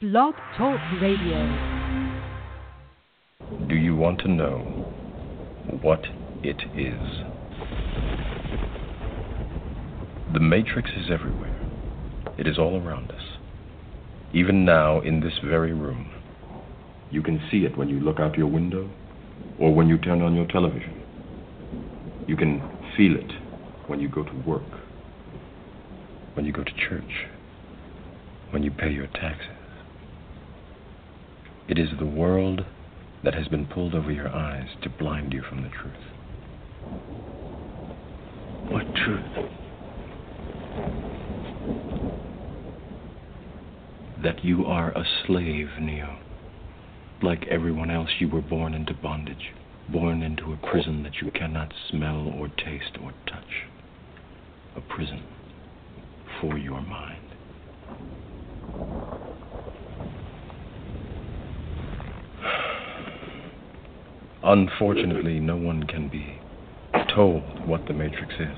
Blog Talk Radio. Do you want to know what it is? The Matrix is everywhere. It is all around us. Even now, in this very room. You can see it when you look out your window or when you turn on your television. You can feel it when you go to work, when you go to church, when you pay your taxes. It is the world that has been pulled over your eyes to blind you from the truth. What truth? That you are a slave, Neo. Like everyone else, you were born into bondage, born into a prison that you cannot smell or taste or touch. A prison for your mind. Unfortunately, no one can be told what the Matrix is.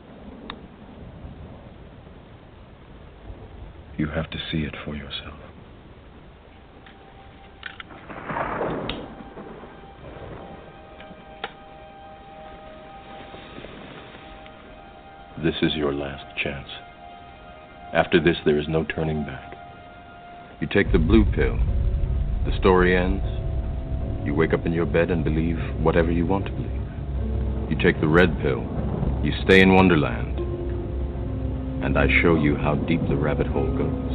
You have to see it for yourself. This is your last chance. After this, there is no turning back. You take the blue pill. The story ends. You wake up in your bed and believe whatever you want to believe. You take the red pill. You stay in Wonderland. And I show you how deep the rabbit hole goes.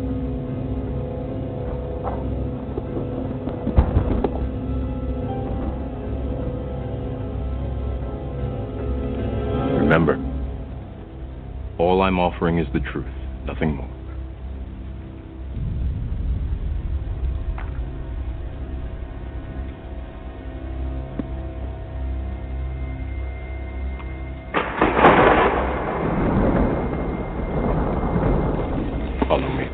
Remember, all I'm offering is the truth, nothing more. Follow me.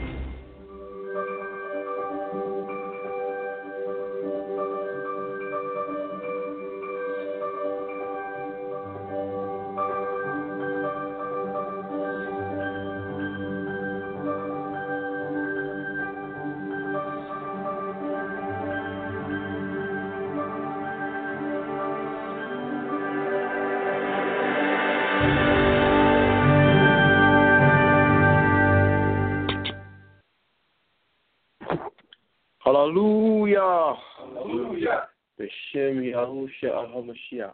Hallelujah. Hallelujah. B'Shem Yahushua HaMashiach.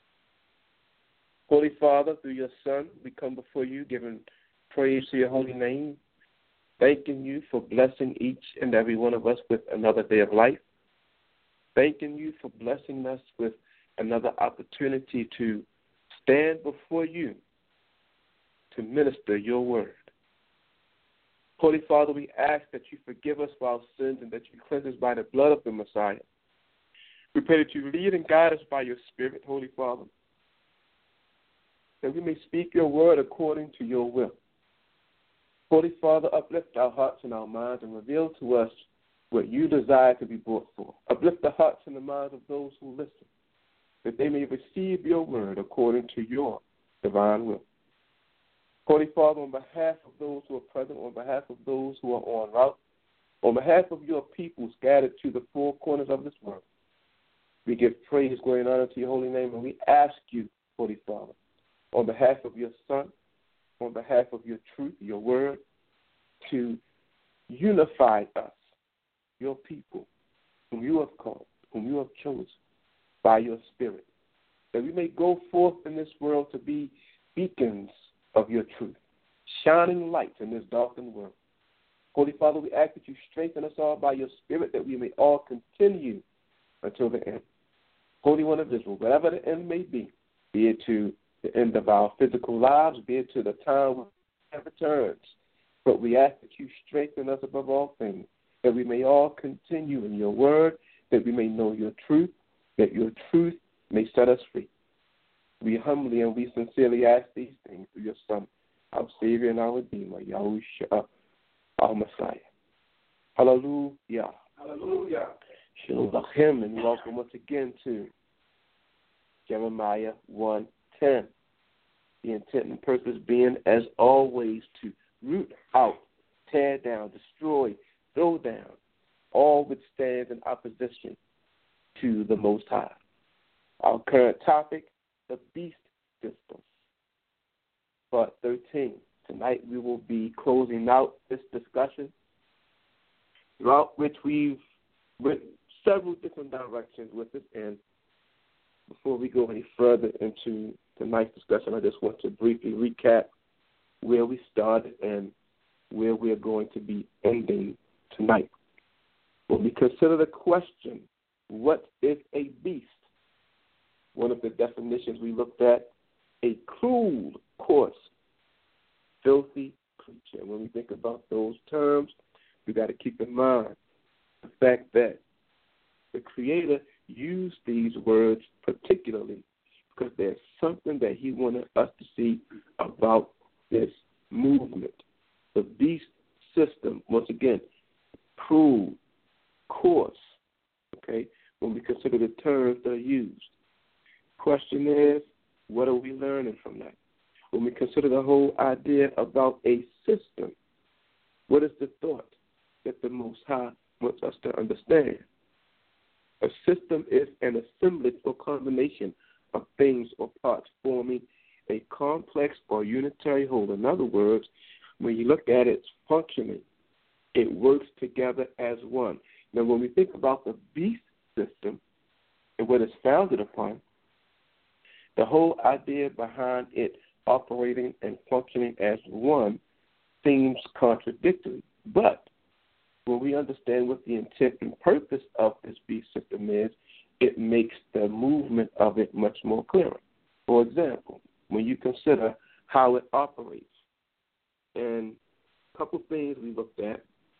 Holy Father, through your Son, we come before you, giving praise to your holy name, thanking you for blessing each and every one of us with another day of life, thanking you for blessing us with another opportunity to stand before you to minister your word. Holy Father, we ask that you forgive us for our sins and that you cleanse us by the blood of the Messiah. We pray that you lead and guide us by your Spirit, Holy Father, that we may speak your word according to your will. Holy Father, uplift our hearts and our minds and reveal to us what you desire to be brought forth. Uplift the hearts and the minds of those who listen, that they may receive your word according to your divine will. Holy Father, on behalf of those who are present, on behalf of those who are en route, on behalf of your people scattered to the four corners of this world, we give praise, glory, and honor to your holy name, and we ask you, Holy Father, on behalf of your Son, on behalf of your truth, your word, to unify us, your people, whom you have called, whom you have chosen by your Spirit, that we may go forth in this world to be beacons of your truth, shining lights in this darkened world. Holy Father, we ask that you strengthen us all by your Spirit, that we may all continue until the end. Holy One of Israel, whatever the end may be it to the end of our physical lives, be it to the time when it returns, but we ask that you strengthen us above all things, that we may all continue in your word, that we may know your truth, that your truth may set us free. We humbly and we sincerely ask these things through your Son, our Savior and our Redeemer, Yahushua, our Messiah. Hallelujah. Hallelujah. Shalom Lachem, and welcome once again to Jeremiah 1:10. The intent and purpose being, as always, to root out, tear down, destroy throw down all which stands in opposition to the Most High. Our current topic, the beast system. Part 13. Tonight we will be closing out this discussion, throughout which we've went several different directions with it. And before we go any further into tonight's discussion, I just want to briefly recap where we started and where we're going to be ending tonight. When we consider the question, what is a beast? One of the definitions we looked at, a cruel, coarse, filthy creature. When we think about those terms, we got to keep in mind the fact that the Creator used these words particularly because there's something that He wanted us to see about this movement. The beast system, once again, cruel, coarse, okay, when we consider the terms that are used. Question is, what are we learning from that? When we consider the whole idea about a system, what is the thought that the Most High wants us to understand? A system is an assemblage or combination of things or parts forming a complex or unitary whole. In other words, when you look at its functioning, it works together as one. Now, when we think about the beast system and what it's founded upon, the whole idea behind it operating and functioning as one seems contradictory. But when we understand what the intent and purpose of this beast system is, it makes the movement of it much more clearer. For example, when you consider how it operates, and a couple things we looked at,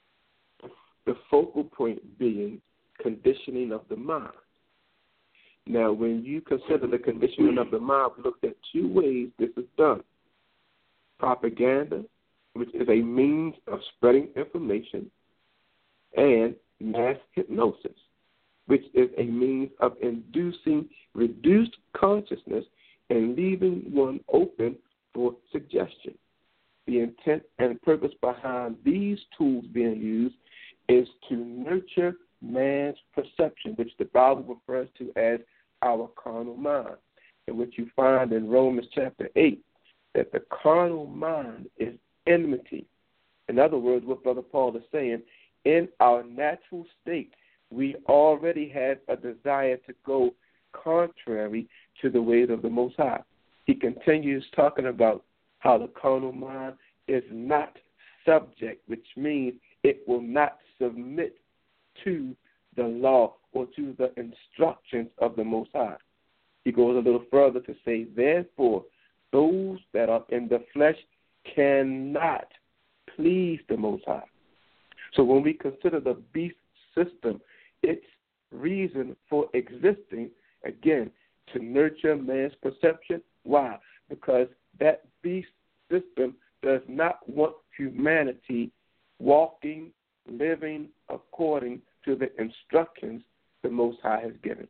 the focal point being conditioning of the mind. Now, when you consider the conditioning of the mind, we looked at two ways this is done. Propaganda, which is a means of spreading information, and mass hypnosis, which is a means of inducing reduced consciousness and leaving one open for suggestion. The intent and purpose behind these tools being used is to nurture man's perception, which the Bible refers to as our carnal mind, and which you find in Romans chapter 8, that the carnal mind is enmity. In other words, what Brother Paul is saying, in our natural state, we already have a desire to go contrary to the ways of the Most High. He continues talking about how the carnal mind is not subject, which means it will not submit to the law or to the instructions of the Most High. He goes a little further to say, therefore, those that are in the flesh cannot please the Most High. So when we consider the beast system, its reason for existing, again, to nurture man's perception. Why? Because that beast system does not want humanity walking, living according to the instructions the Most High has given.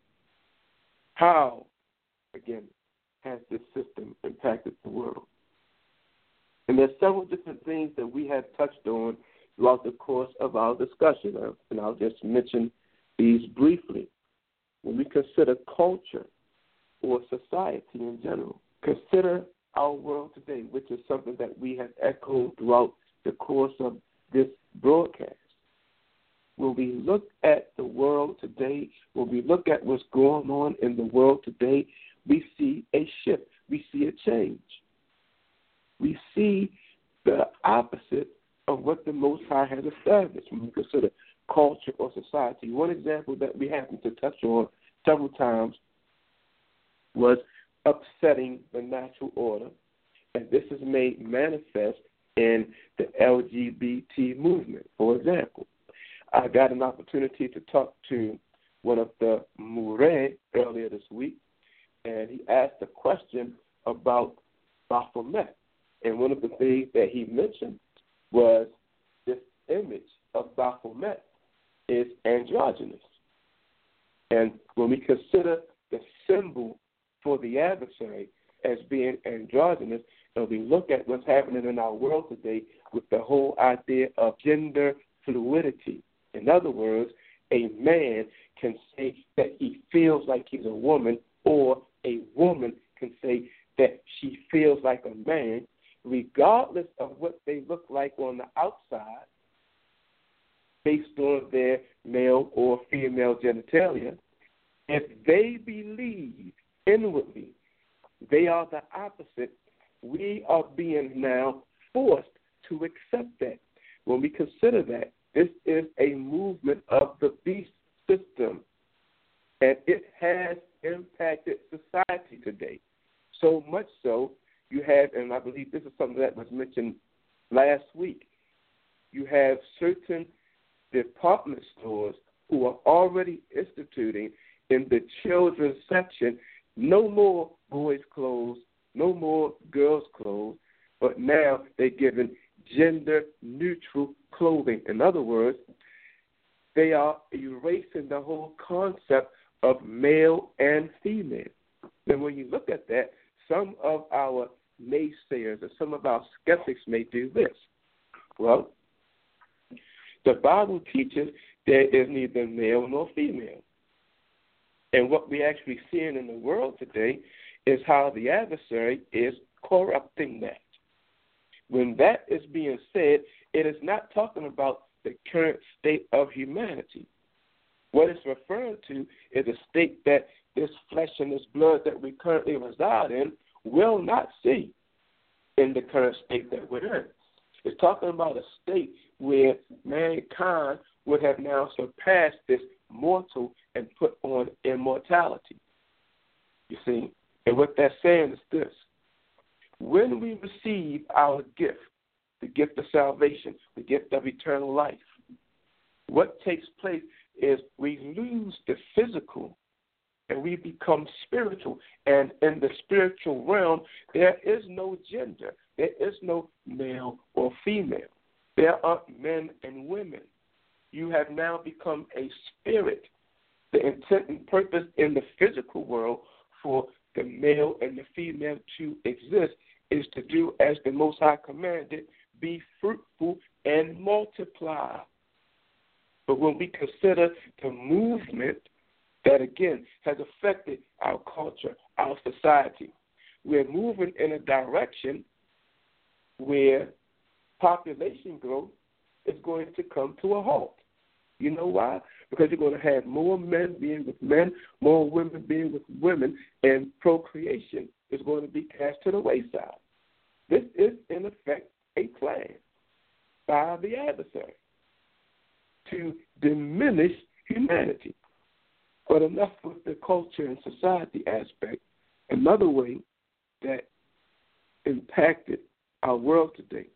How, again, has this system impacted the world? And there's several different things that we have touched on throughout the course of our discussion, and I'll just mention these briefly. When we consider culture or society in general, consider our world today, which is something that we have echoed throughout the course of this broadcast. When we look at the world today, when we look at what's going on in the world today, we see a shift. We see a change. We see the opposite of what the Most High has established when we consider culture or society. One example that we happened to touch on several times was upsetting the natural order, and this is made manifest in the LGBT movement. For example, I got an opportunity to talk to one of the Mure earlier this week, and he asked a question about Baphomet. And one of the things that he mentioned was this image of Baphomet is androgynous. And when we consider the symbol for the adversary as being androgynous, and we look at what's happening in our world today with the whole idea of gender fluidity. In other words, a man can say that he feels like he's a woman, or a woman can say that she feels like a man, regardless of what they look like on the outside, based on their male or female genitalia. If they believe inwardly they are the opposite, we are being now forced to accept that. When we consider that, this is a movement of the beast system, and it has impacted society today. So much so, you have, and I believe this is something that was mentioned last week, you have certain department stores who are already instituting in the children's section no more boys' clothes, no more girls' clothes, but now they're giving gender-neutral clothing. In other words, they are erasing the whole concept of male and female. And when you look at that, some of our naysayers or some of our skeptics may do this. Well, the Bible teaches there is neither male nor female. And what we're actually seeing in the world today is how the adversary is corrupting that. When that is being said, it is not talking about the current state of humanity. What it's referring to is a state that this flesh and this blood that we currently reside in will not see in the current state that we're in. It's talking about a state where mankind would have now surpassed this mortal and put on immortality. You see? And what that's saying is this. When we receive our gift, the gift of salvation, the gift of eternal life, what takes place is we lose the physical and we become spiritual. And in the spiritual realm, there is no gender. There is no male or female. There are men and women. You have now become a spirit. The intent and purpose in the physical world for the male and the female to exist is to do as the Most High commanded, be fruitful and multiply. But when we consider the movement that, again, has affected our culture, our society, we're moving in a direction where population growth is going to come to a halt. You know why? Because you're going to have more men being with men, more women being with women, and procreation is going to be cast to the wayside. This is, in effect, a plan by the adversary to diminish humanity. But enough with the culture and society aspect. Another way that impacted our world today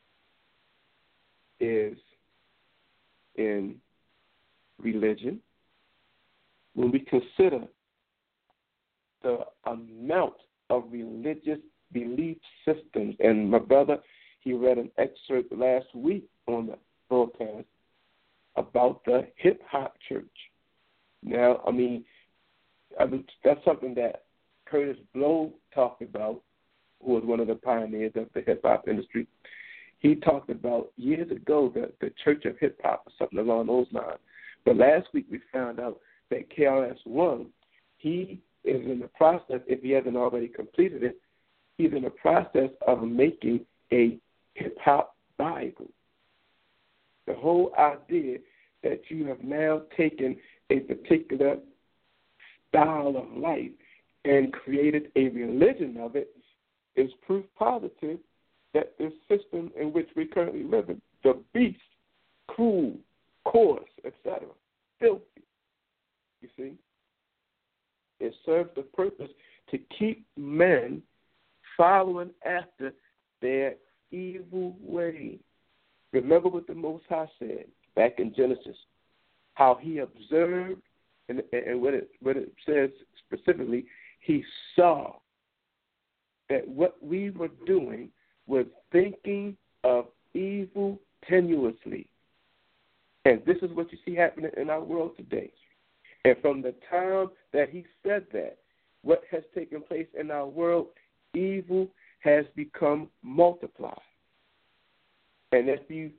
is in religion. When we consider the amount of religious belief systems, and my brother, he read an excerpt last week on the broadcast about the hip-hop church. Now, that's something that Curtis Blow talked about, who was one of the pioneers of the hip-hop industry. He talked about years ago the Church of Hip-Hop or something along those lines. But last week we found out that KRS-One, he is in the process, if he hasn't already completed it, he's in the process of making a hip-hop Bible. The whole idea that you have now taken a particular style of life and created a religion of it is proof positive that this system in which we currently live in, the beast, cruel, coarse, etc., filthy, you see, it serves the purpose to keep men following after their evil ways. Remember what the Most High said back in Genesis, how he observed, and what it says specifically, he saw that what we were doing was thinking of evil tenuously. And this is what you see happening in our world today. And from the time that he said that, what has taken place in our world, evil has become multiplied. And if you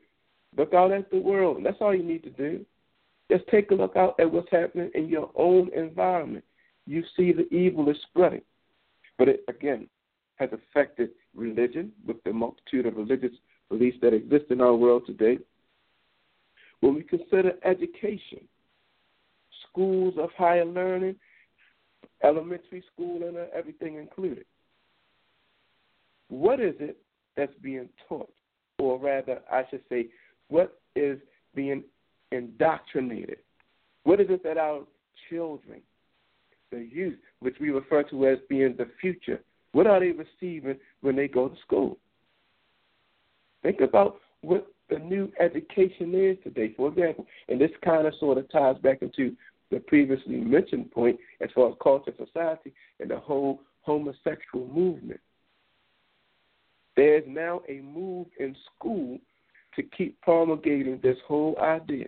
Look out at the world. That's all you need to do. Just take a look out at what's happening in your own environment. You see the evil is spreading. But it, again, has affected religion with the multitude of religious beliefs that exist in our world today. When we consider education, schools of higher learning, elementary school, and everything included, what is it that's being taught? Or rather, I should say, what is being indoctrinated? What is it that our children, the youth, which we refer to as being the future, what are they receiving when they go to school? Think about what the new education is today, for example. And this kind of sort of ties back into the previously mentioned point as far as culture, society, and the whole homosexual movement. There's now a move in school to keep promulgating this whole idea.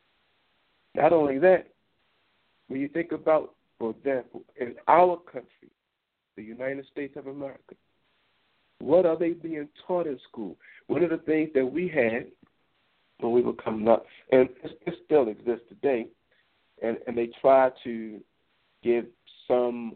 Not only that, when you think about, for example, in our country, the United States of America, what are they being taught in school? One of the things that we had when we were coming up, and it still exists today, and they try to give some,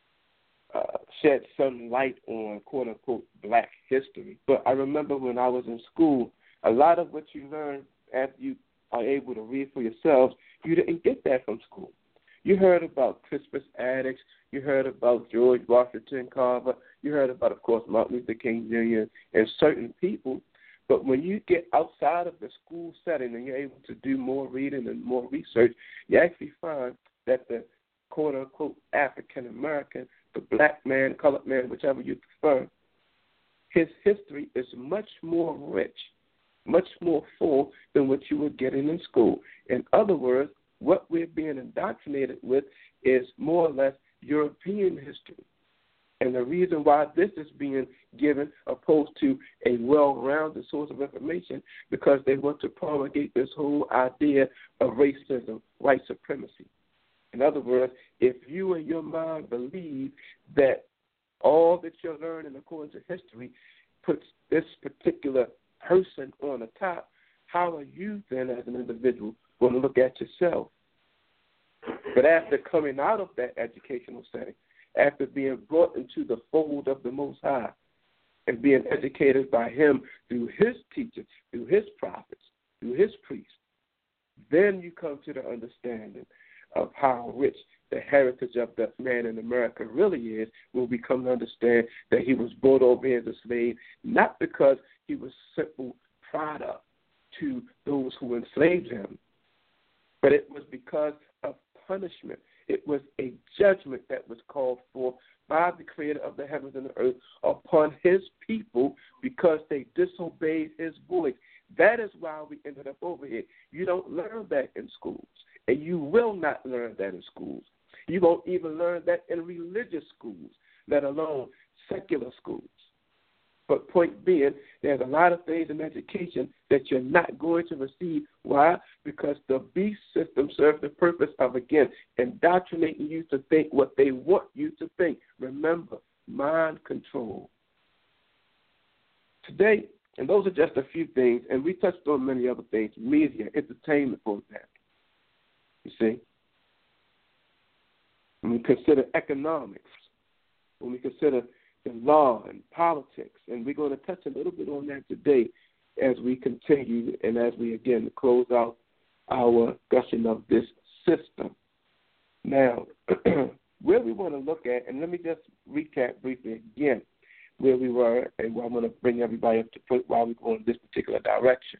shed some light on, quote-unquote, black history. But I remember when I was in school, a lot of what you learn after you are able to read for yourselves, you didn't get that from school. You heard about Crispus Attucks. You heard about George Washington Carver. You heard about, of course, Martin Luther King Jr. and certain people. But when you get outside of the school setting and you're able to do more reading and more research, you actually find that the quote-unquote African-American, the black man, colored man, whichever you prefer, his history is much more rich, much more full than what you were getting in school. In other words, what we're being indoctrinated with is more or less European history. And the reason why this is being given opposed to a well-rounded source of information, because they want to promulgate this whole idea of racism, white supremacy. In other words, if you in your mind believe that all that you're learning according to history puts this particular person on the top, how are you then as an individual going to look at yourself? But after coming out of that educational setting, after being brought into the fold of the Most High and being educated by Him through His teachers, through His prophets, through His priests, then you come to the understanding of how rich the heritage of the man in America really is, when we come to understand that he was brought over here as a slave, not because he was simple product to those who enslaved him, but it was because of punishment. It was a judgment that was called for by the Creator of the heavens and the earth upon His people because they disobeyed His voice. That is why we ended up over here. You don't learn that in schools, and you will not learn that in schools. You won't even learn that in religious schools, let alone secular schools. But point being, there's a lot of things in education that you're not going to receive. Why? Because the beast system serves the purpose of, again, indoctrinating you to think what they want you to think. Remember, mind control. Today, and those are just a few things, and we touched on many other things, media, entertainment, for example. You see? When we consider economics, when we consider the law and politics, and we're going to touch a little bit on that today as we continue and as we, again, close out our discussion of this system. Now, where we want to look at, and let me just recap briefly again where we were, and I want to bring everybody up to point while we go in this particular direction.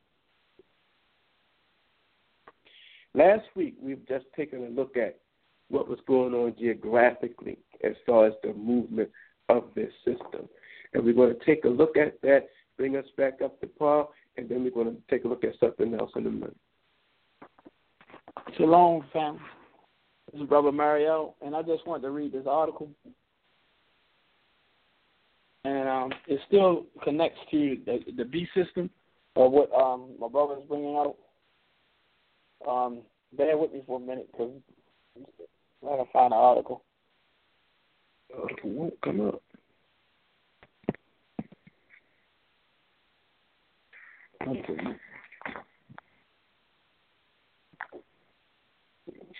Last week, we've just taken a look at what was going on geographically as far as the movement of this system. And we're going to take a look at that, bring us back up to par, and then we're going to take a look at something else in a minute. Shalom, family. This is Brother Mario, and I just wanted to read this article. And it still connects to the B system, or what my brother is bringing out. Bear with me for a minute, because I gotta find the article. It won't come up. Okay.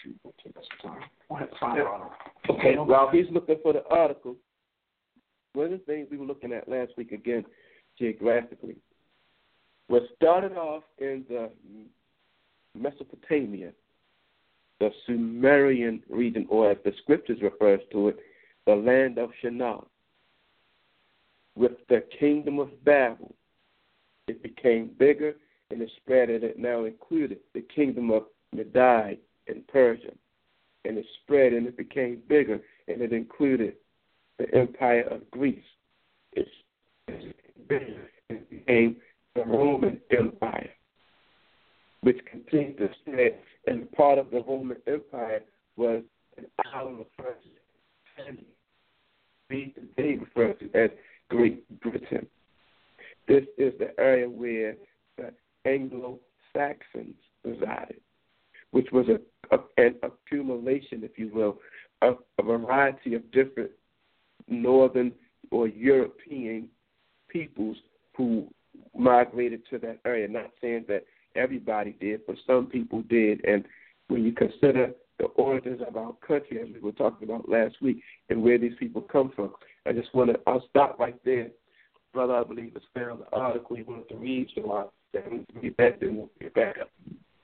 Take us some time. I have to find the article. Okay, while he's looking for the article, one of the things we were looking at last week, again, geographically, was started off in the Mesopotamia, the Sumerian region, or as the scriptures refers to it, the land of Shinar. With the kingdom of Babel, it became bigger and it spread, and it now included the kingdom of Medai and Persia. And it spread and it became bigger, and it included the empire of Greece. It's bigger and it became the Roman Empire, which continued to spread. And part of the Roman Empire was an island referred to as we today refer to as Great Britain. This is the area where the Anglo-Saxons resided, which was an accumulation, if you will, of a variety of different northern or European peoples who migrated to that area. Not saying that everybody did, but some people did. And when you consider the origins of our country, as we were talking about last week, and where these people come from, I'll stop right there. Brother, I believe, has found the article he wanted to read, so I'll read that, then we'll get back up.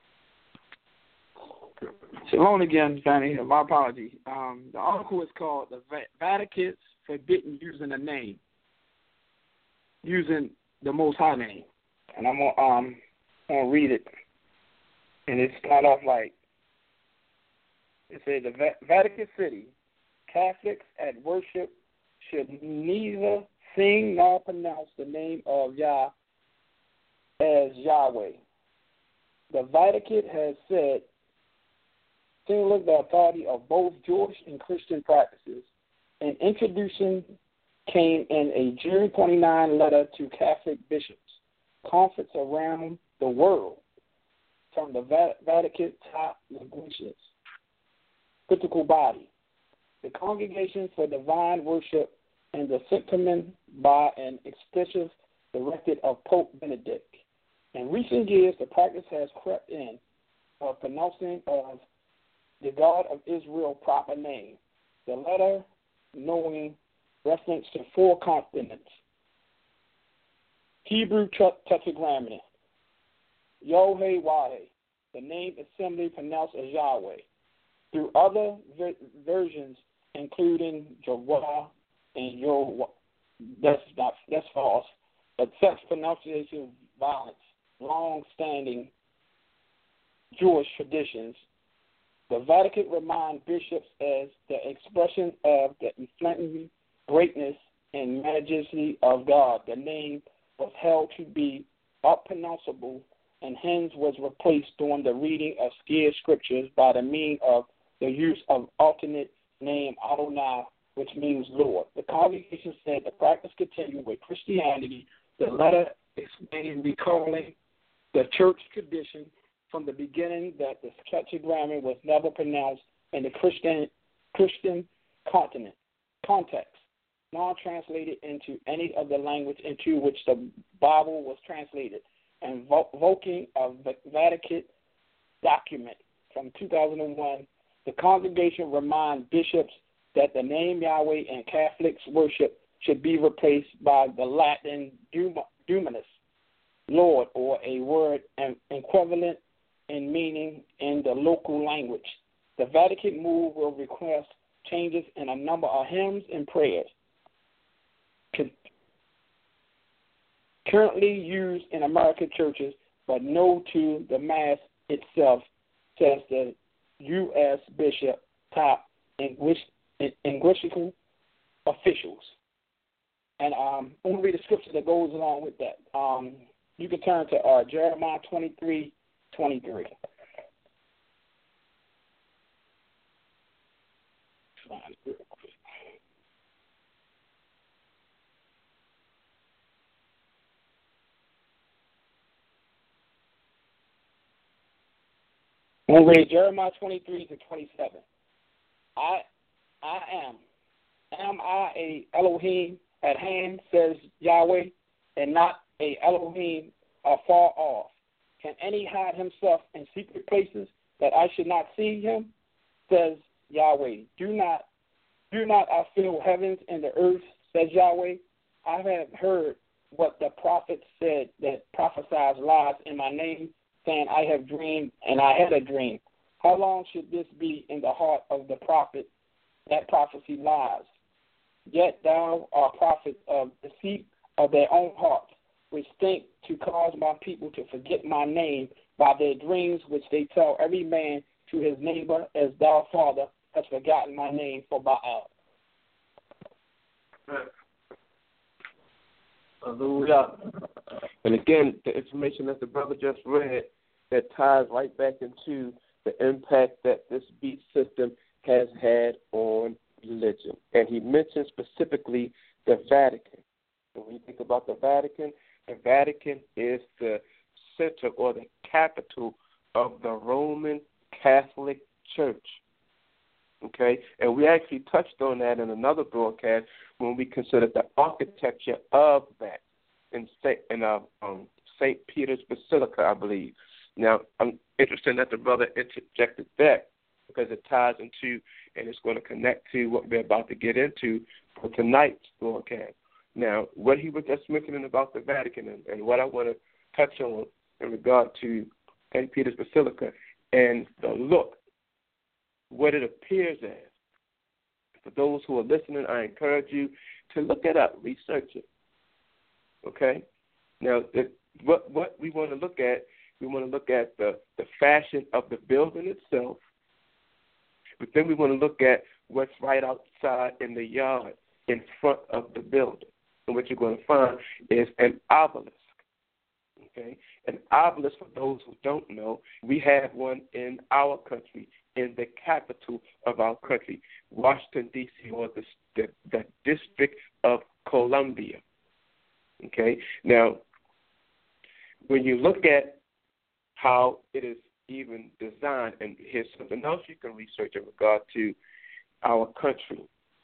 Shalom again, Fanny. My apologies. The article is called "The Vatican's Forbidden Using a Name, Using the Most High Name," and I'm gonna read it. And it starts off like it says: the Vatican City Catholics at worship should neither sing nor pronounce the name of Yah as Yahweh. The Vatican has said, singular the authority of both Jewish and Christian practices. An introduction came in a June 29 letter to Catholic bishops, conference around the world, from the Vatican top linguists, critical body, the Congregation for Divine Worship, and the sentiment by an explicit directive of Pope Benedict. In recent years, the practice has crept in of pronouncing of the God of Israel proper name, the letter knowing reference to 4 consonants, Hebrew tetragrammaton, Yod-Heh-Wah-Heh, the name assembly pronounced as Yahweh, through other versions, including Jehovah and Yahweh. That's false. But such pronunciation violates long-standing Jewish traditions. The Vatican reminds bishops as the expression of the inflating greatness and majesty of God. The name was held to be unpronounceable and hence was replaced during the reading of scarce scriptures by the means of the use of alternate name Adonai, which means Lord. The congregation said the practice continued with Christianity. The letter explained recalling the church tradition from the beginning that the tetragrammaton was never pronounced in the Christian context, nor translated into any of the language into which the Bible was translated, and invoking a Vatican document from 2001. The congregation reminds bishops that the name Yahweh in Catholics worship should be replaced by the Latin Dominus, Lord, or a word equivalent in meaning in the local language. The Vatican move will request changes in a number of hymns and prayers currently used in American churches, but no to the Mass itself, says the U.S. Bishop top linguistical officials. And I'm going to read a scripture that goes along with that. You can turn to Jeremiah 23:23. I'm going to read Jeremiah 23:27. I am I a Elohim at hand, says Yahweh, and not a Elohim afar off. Can any hide himself in secret places that I should not see him? says Yahweh. Do not I fill heavens and the earth, says Yahweh. I have heard what the prophet said that prophesies lies in my name, saying, I have dreamed and I had a dream. How long should this be in the heart of the prophet, that prophecy lies? Yet thou art prophet of deceit of their own hearts, which think to cause my people to forget my name by their dreams which they tell every man to his neighbor, as thou, Father, hast forgotten my name for Baal. Hallelujah. And again, the information that the brother just read, that ties right back into the impact that this beat system has had on religion. And he mentioned specifically the Vatican. And when you think about the Vatican is the center or the capital of the Roman Catholic Church. Okay? And we actually touched on that in another broadcast when we considered the architecture of that in St. Peter's Basilica, I believe. Now, I'm interested that the brother interjected that because it ties into and it's going to connect to what we're about to get into for tonight's broadcast. Now, what he was just mentioning about the Vatican and what I want to touch on in regard to St. Peter's Basilica and the look, what it appears as. For those who are listening, I encourage you to look it up, research it. Okay? Now, what we want to look at, we want to look at the fashion of the building itself, but then we want to look at what's right outside in the yard in front of the building. And what you're going to find is an obelisk. Okay? An obelisk, for those who don't know, we have one in our country, in the capital of our country, Washington, D.C., or the District of Columbia. Okay? Now, when you look at how it is even designed, and here's something else you can research in regard to our country.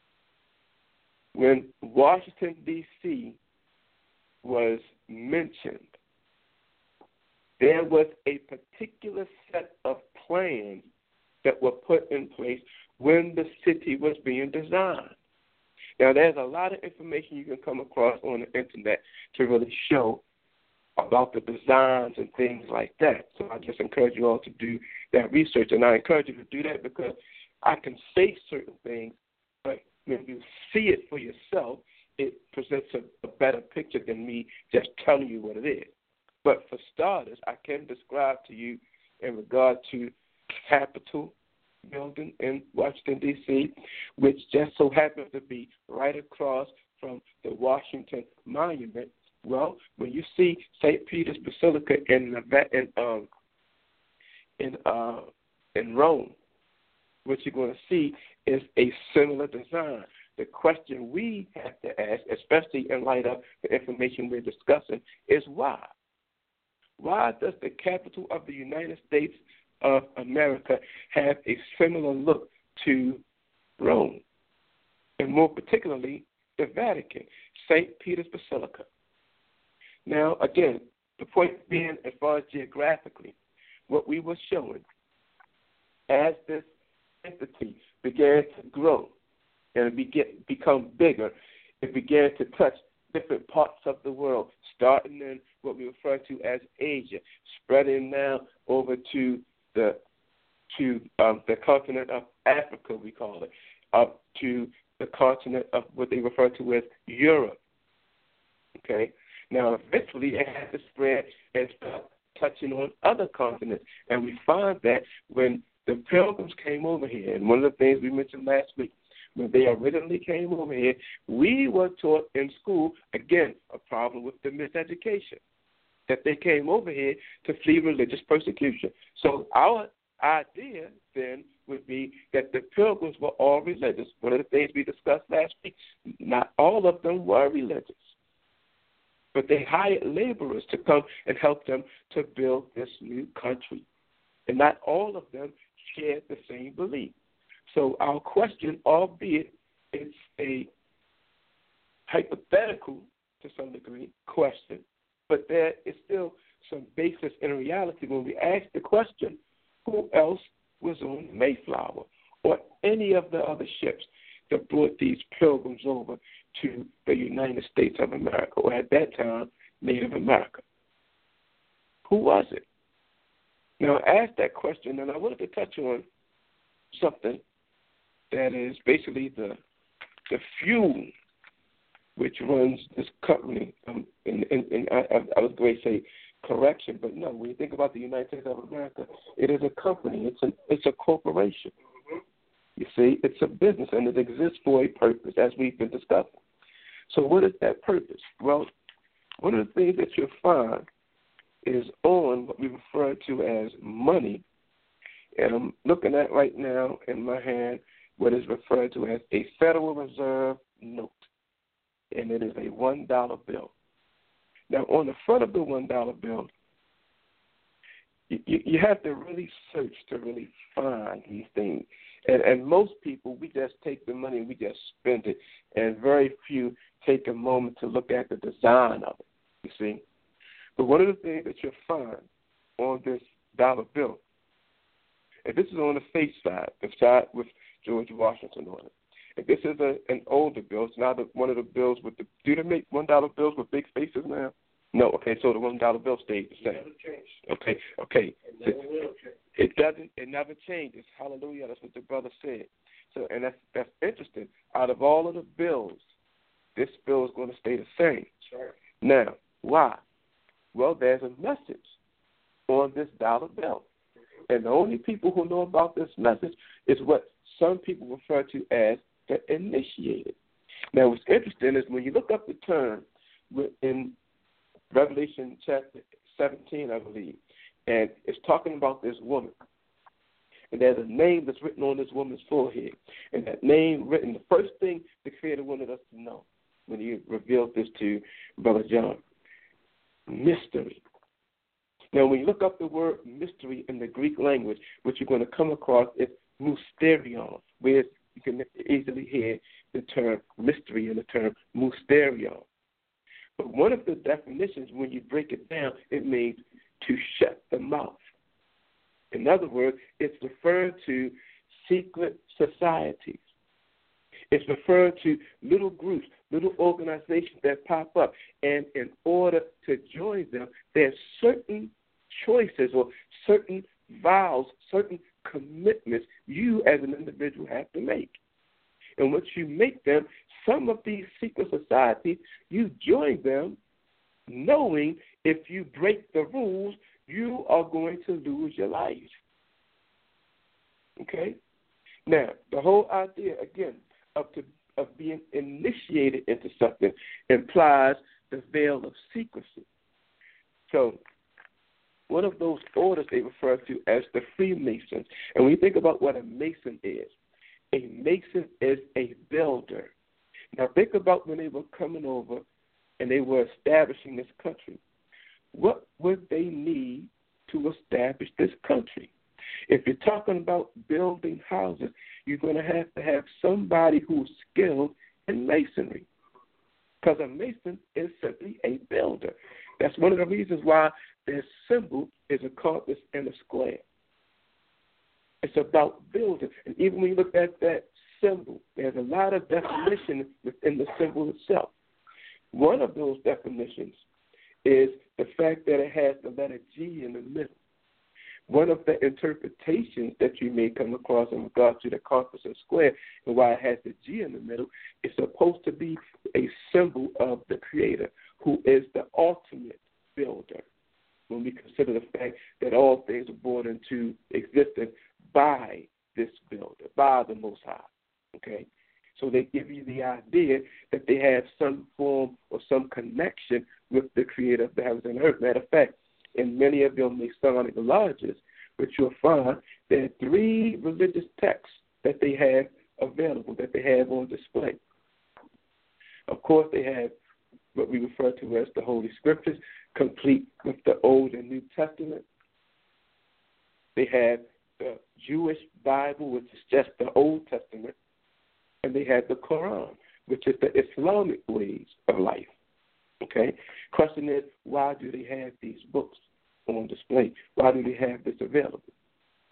When Washington, D.C. was mentioned, there was a particular set of plans that were put in place when the city was being designed. Now, there's a lot of information you can come across on the internet to really show about the designs and things like that. So I just encourage you all to do that research, and I encourage you to do that because I can say certain things, but when you see it for yourself, it presents a better picture than me just telling you what it is. But for starters, I can describe to you in regard to Capitol building in Washington, D.C., which just so happens to be right across from the Washington Monument. Well, when you see St. Peter's Basilica in Rome, what you're going to see is a similar design. The question we have to ask, especially in light of the information we're discussing, is why? Why does the capital of the United States of America have a similar look to Rome? And more particularly, the Vatican, St. Peter's Basilica. Now, again, the point being, as far as geographically, what we were showing, as this entity began to grow and become bigger, it began to touch different parts of the world, starting in what we refer to as Asia, spreading now over to the continent of Africa, we call it, up to the continent of what they refer to as Europe. Okay? Now, eventually, it had to spread and start touching on other continents. And we find that when the Pilgrims came over here, and one of the things we mentioned last week, when they originally came over here, we were taught in school, again, a problem with the miseducation, that they came over here to flee religious persecution. So our idea then would be that the Pilgrims were all religious. One of the things we discussed last week, not all of them were religious, but they hired laborers to come and help them to build this new country. And not all of them shared the same belief. So our question, albeit it's a hypothetical to some degree question, but there is still some basis in reality when we ask the question, who else was on the Mayflower? or any of the other ships that brought these pilgrims over to the United States of America, or at that time, Native America? Who was it? Now, I asked that question, and I wanted to touch on something that is basically the fuel which runs this company. And I was going to say correction, but no, when you think about the United States of America, it is a company. It's a corporation. You see, it's a business, and it exists for a purpose, as we've been discussing. So what is that purpose? Well, one of the things that you'll find is on what we refer to as money, and I'm looking at right now in my hand what is referred to as a Federal Reserve note, and it is a $1 bill. Now, on the front of the $1 bill, you have to really search to really find these things. And most people, we just take the money and we just spend it, and very few take a moment to look at the design of it, you see. But one of the things that you'll find on this dollar bill, and this is on the face side, the side with George Washington on it. If this is an older bill, it's not one of the bills with the. Do they make $1 bills with big faces now? No. Okay, so the $1 bill stays the same. Okay. It doesn't. It never changes. Hallelujah. That's what the brother said. So, and that's interesting. Out of all of the bills, this bill is going to stay the same. Sure. Now, why? Well, there's a message on this dollar bill. And the only people who know about this message is what some people refer to as the initiated. Now, what's interesting is when you look up the term in Revelation chapter 17, I believe, and it's talking about this woman. And there's a name that's written on this woman's forehead. And that name written, the first thing the Creator wanted us to know when he revealed this to Brother John, mystery. Now, when you look up the word mystery in the Greek language, what you're going to come across is mysterion, where you can easily hear the term mystery and the term mysterion. But one of the definitions, when you break it down, it means to shut the mouth. In other words, it's referred to secret societies. It's referred to little groups, little organizations that pop up. And in order to join them, there's certain choices or certain vows, certain commitments you as an individual have to make. And once you make them, some of these secret societies, you join them knowing if you break the rules, you are going to lose your life. Okay? Now, the whole idea, again, of being initiated into something implies the veil of secrecy. So, one of those orders they refer to as the Freemasons. And when you think about what a Mason is a builder. Now, think about when they were coming over and they were establishing this country. What would they need to establish this country? If you're talking about building houses, you're going to have somebody who's skilled in masonry, because a mason is simply a builder. That's one of the reasons why their symbol is a compass and a square. It's about building. And even when you look at that symbol, there's a lot of definition within the symbol itself. One of those definitions is the fact that it has the letter G in the middle. One of the interpretations that you may come across in regard to the compass and square and why it has the G in the middle is supposed to be a symbol of the Creator, who is the ultimate builder, when we consider the fact that all things are born into existence by this builder, by the Most High. Okay? So they give you the idea that they have some form or some connection with the Creator of the heavens and earth. Matter of fact, in many of your Masonic lodges, which you'll find, there are 3 religious texts that they have available, that they have on display. Of course, they have what we refer to as the Holy Scriptures, complete with the Old and New Testament. They have the Jewish Bible, which is just the Old Testament. And they have the Quran, which is the Islamic ways of life. Okay? Question is, why do they have these books on display? Why do they have this available?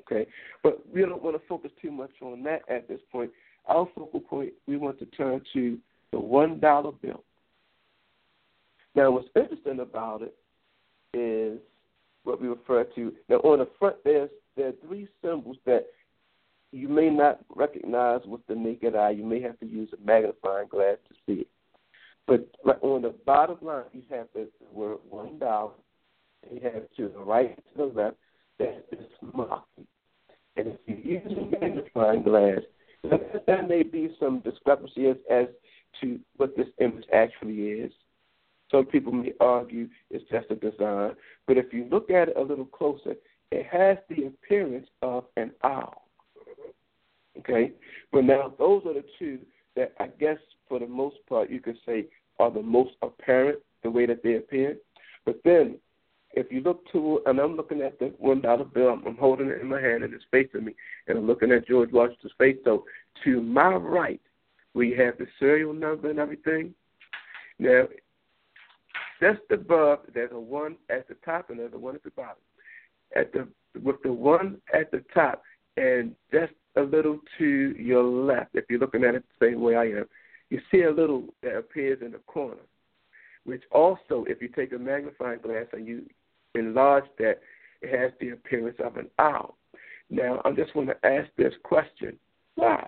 Okay? But we don't want to focus too much on that at this point. Our focal point, we want to turn to the $1 bill. Now, what's interesting about it is what we refer to. Now, on the front, there are three symbols that you may not recognize with the naked eye. You may have to use a magnifying glass to see it. But on the bottom line, you have the word $1. And you have to the right to the left, that is mocking. And if you use a magnifying glass, there may be some discrepancy as to what this image actually is. Some people may argue it's just a design. But if you look at it a little closer, it has the appearance of an owl. Okay? But now those are the two that I guess for the most part you could say are the most apparent, the way that they appear. But then if you look to, and I'm looking at the $1 bill, I'm holding it in my hand and it's facing me, and I'm looking at George Washington's face. So to my right, where you have the serial number and everything, now just above, there's a 1 at the top and there's a 1 at the bottom. With the 1 at the top and just a little to your left, if you're looking at it the same way I am, you see a little that appears in the corner, which also, if you take a magnifying glass and you enlarge that, it has the appearance of an owl. Now, I just want to ask this question. Why?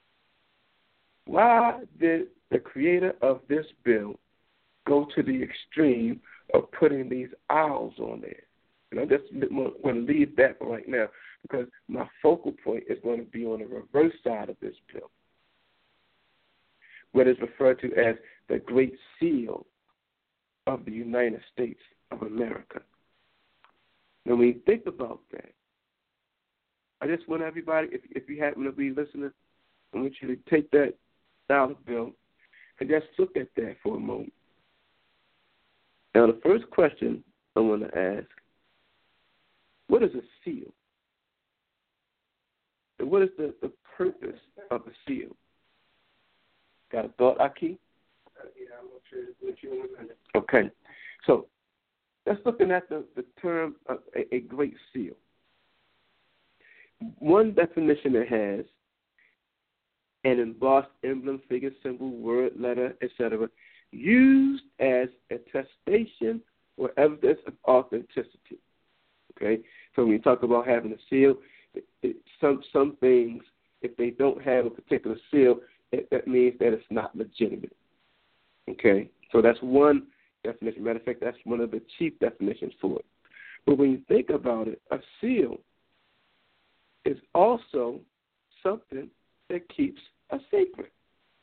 Why did the creator of this bill go to the extreme of putting these owls on there? And I just want to leave that for right now because my focal point is going to be on the reverse side of this bill, what is referred to as the Great Seal of the United States of America. Now, when you think about that, I just want everybody, if you happen to be listening, I want you to take that $1 bill and just look at that for a moment. Now, the first question I want to ask, what is a seal? And what is the purpose of a seal? Got a thought, Aki? Yeah, I'm not sure what you want. Okay. So let's looking at the term a great seal. One definition it has, an embossed emblem, figure, symbol, word, letter, etc., used as attestation or evidence of authenticity. Okay? So when you talk about having a seal, some things, if they don't have a particular seal, that means that it's not legitimate. Okay? So that's one definition. Matter of fact, that's one of the chief definitions for it. But when you think about it, a seal is also something that keeps a secret.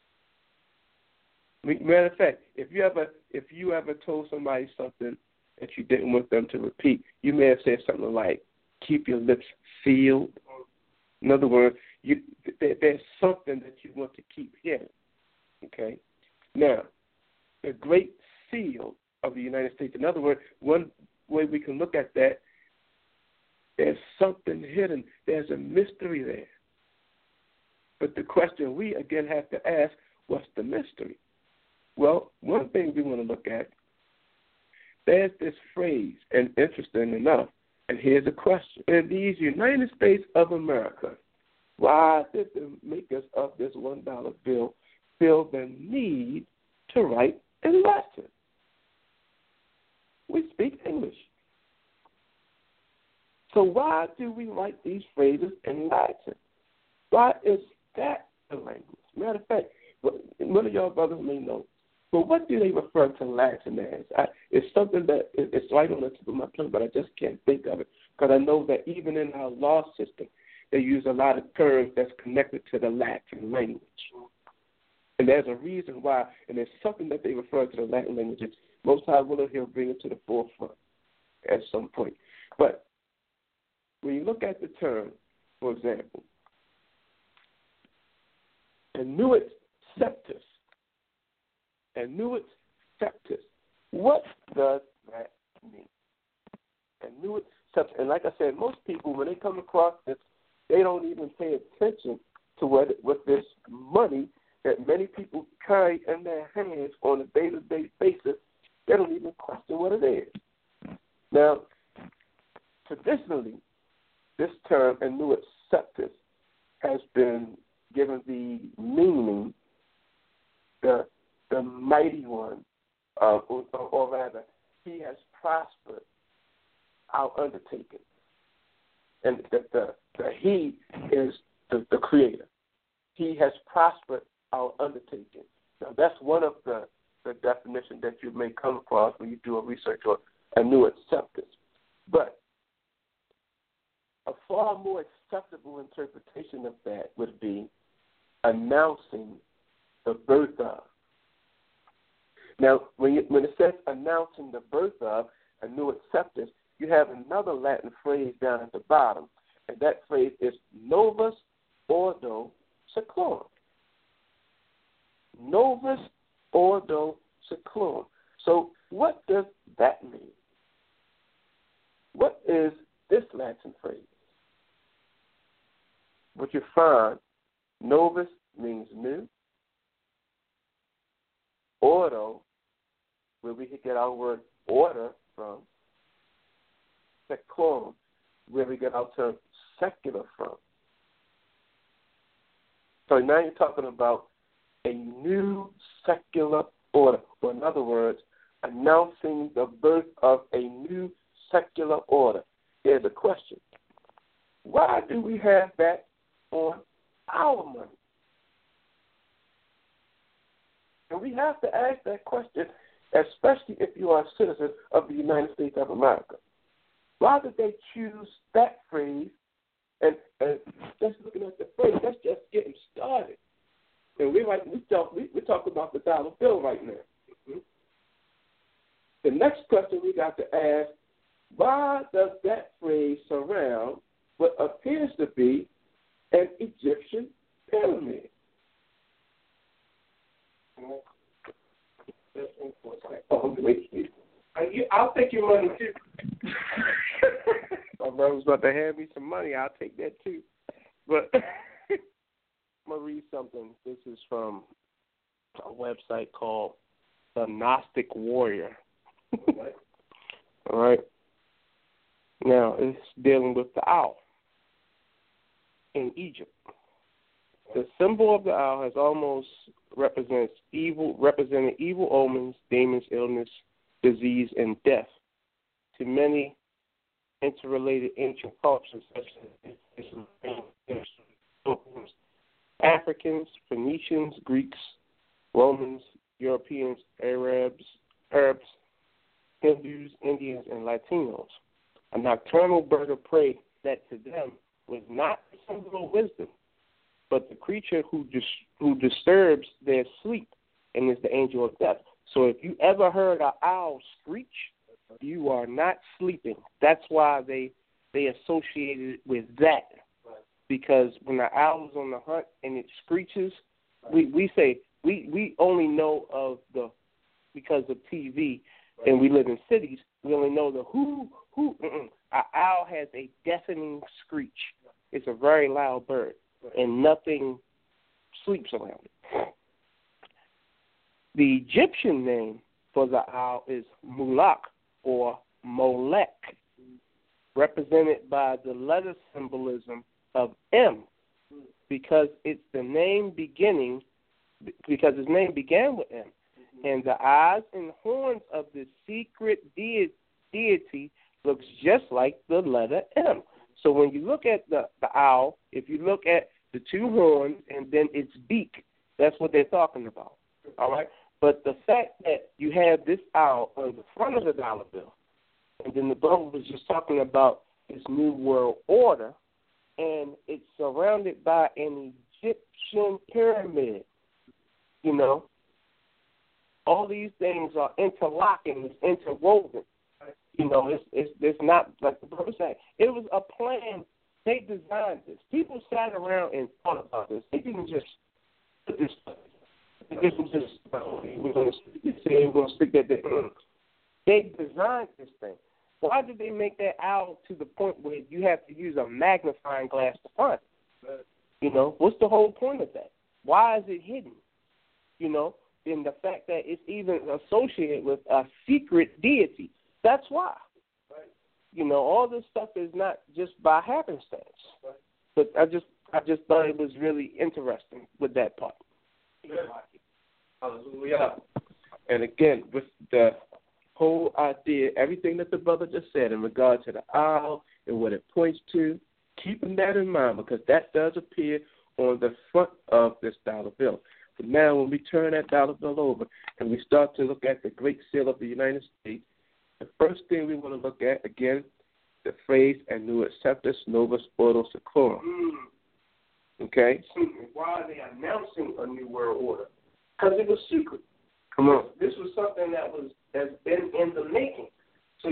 Matter of fact, if you ever told somebody something that you didn't want them to repeat, you may have said something like, keep your lips sealed. In other words, there's something that you want to keep hidden. Okay? Now, the Great Seal of the United States, in other words, one way we can look at that, there's something hidden. There's a mystery there. But the question we, again, have to ask, what's the mystery? Well, one thing we want to look at, there's this phrase, and interesting enough, and here's a question. In these United States of America, why did the makers of this $1 bill feel the need to write in Latin? We speak English. So why do we write these phrases in Latin? Why is that the language? Matter of fact, one of y'all brothers may know, but what do they refer to Latin as? It's something that it's right on the tip of my tongue, but I just can't think of it because I know that even in our law system, they use a lot of terms that's connected to the Latin language. And there's a reason why, and there's something that they refer to the Latin language. Most High Willing, he'll bring it to the forefront at some point. But when you look at the term, for example, annuit septus. Annuit septus. What does that mean? Annuit septus. And like I said, most people, when they come across this, they don't even pay attention to what this money that many people carry in their hands on a day-to-day basis. They don't even question what it is. Now, traditionally, this term, Anuit Septis, has been given the meaning, the mighty one, or rather, he has prospered our undertaking. And the he is the creator. He has prospered our undertaking. Now, that's one of the definitions that you may come across when you do a research on Anuit Septis. But a far more acceptable interpretation of that would be announcing the birth of. Now, when it says announcing the birth of Anuit Septis, you have another Latin phrase down at the bottom, and that phrase is Novus Ordo Seclorum. Novus Ordo Seclorum. So what does that mean? What is this Latin phrase? What you find, novus means new. Ordo, where we get our word order from. Seclorum, where we get our term secular from. So now you're talking about a new secular order, or in other words, announcing the birth of a new secular order. Here's a question. Why do we have that on our money? And we have to ask that question, especially if you are a citizen of the United States of America. Why did they choose that phrase? And just looking at the phrase, that's just getting started. And we talk about the dollar bill right now. Mm-hmm. The next question we got to ask, why does that phrase surround what appears to be an Egyptian pyramid? Oh, wait. I'll take your money, too. My brother's about to hand me some money. I'll take that, too. But I'm going to read something. This is from a website called The Gnostic Warrior. All right. Now, it's dealing with the owl in Egypt. The symbol of the owl has almost represented evil omens, demons, illness, disease, and death to many interrelated ancient cultures such as Africans, Phoenicians, Greeks, Romans, Europeans, Arabs, Hindus, Indians, and Latinos. A nocturnal bird of prey that to them was not the symbol of wisdom, but the creature who disturbs their sleep and is the angel of death. So if you ever heard an owl screech, you are not sleeping. That's why they associated it with that. Because when the owl is on the hunt and it screeches, we say we only know because of TV and we live in cities, we only know the who. An owl has a deafening screech. It's a very loud bird, and nothing sleeps around it. The Egyptian name for the owl is Mulak or Molech, represented by the letter symbolism of M, because its name began with M. And the eyes and horns of the secret deity looks just like the letter M. So when you look at the owl, if you look at the two horns and then its beak, that's what they're talking about. All right? But the fact that you have this owl on the front of the dollar bill, and then the brother was just talking about this new world order, and it's surrounded by an Egyptian pyramid, you know. All these things are interlocking, it's interwoven. You know, it's not like the brother said. It was a plan. They designed this. People sat around and thought about this. They didn't just put this. They didn't just we're going to stick that there. They designed this thing. Why did they make that owl to the point where you have to use a magnifying glass to find it? You know, what's the whole point of that? Why is it hidden? You know, and the fact that it's even associated with a secret deity. That's why. all this stuff is not just by happenstance. But I just thought it was really interesting with that part. Hallelujah. And again, with the whole idea, everything that the brother just said in regard to the owl and what it points to, keeping that in mind, because that does appear on the front of this dollar bill. But now when we turn that dollar bill over and we start to look at the Great Seal of the United States, the first thing we want to look at, again, the phrase "Anu Acceptus Novus Ordo Seclorum." Okay? Why are they announcing a new world order? Because it was secret. Come on. This was something that has been in the making. So,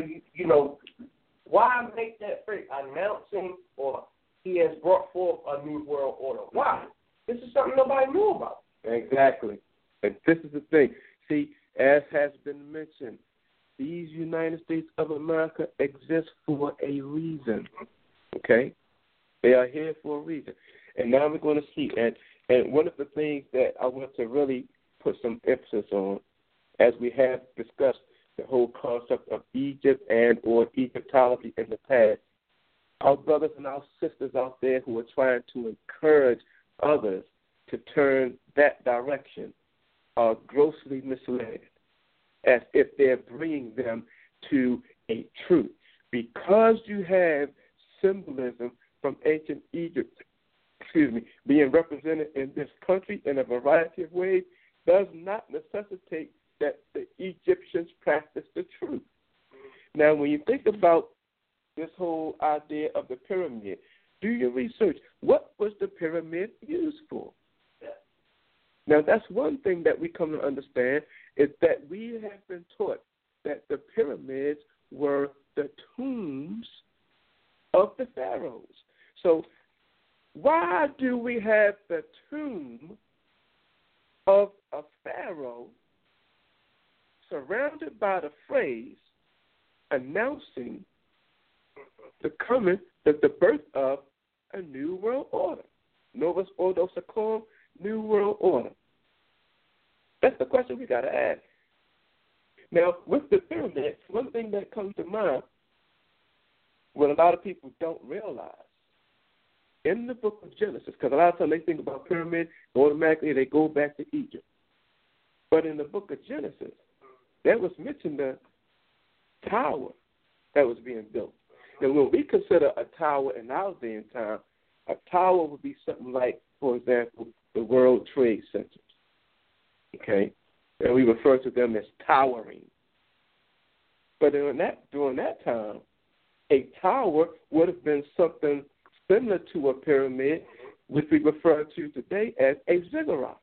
why make that phrase, announcing, or he has brought forth a new world order? Why? This is something nobody knew about. Exactly. And this is the thing. See, as has been mentioned, these United States of America exist for a reason. Okay? They are here for a reason. And now we're going to see. And one of the things that I want to really put some emphasis on, as we have discussed the whole concept of Egypt and or Egyptology in the past, our brothers and our sisters out there who are trying to encourage others to turn that direction are grossly misled, as if they're bringing them to a truth. Because you have symbolism from ancient Egypt, being represented in this country in a variety of ways, does not necessitate that the Egyptians practiced the truth. Now, when you think about this whole idea of the pyramid, do your research. What was the pyramid used for? Now, that's one thing that we come to understand, is that we have been taught that the pyramids were the tombs of the pharaohs. So why do we have the tomb of a pharaoh surrounded by the phrase announcing the birth of a new world order? Novus Ordo Seclorum, new world order. That's the question we got to ask. Now, with the pyramid, one thing that comes to mind, what a lot of people don't realize, in the book of Genesis, because a lot of times they think about pyramids, automatically they go back to Egypt. But in the book of Genesis, there was mentioned a tower that was being built. And when we consider a tower in our day and time, a tower would be something like, for example, the World Trade Centers. Okay? And we refer to them as towering. But during that time, a tower would have been something similar to a pyramid, which we refer to today as a ziggurat.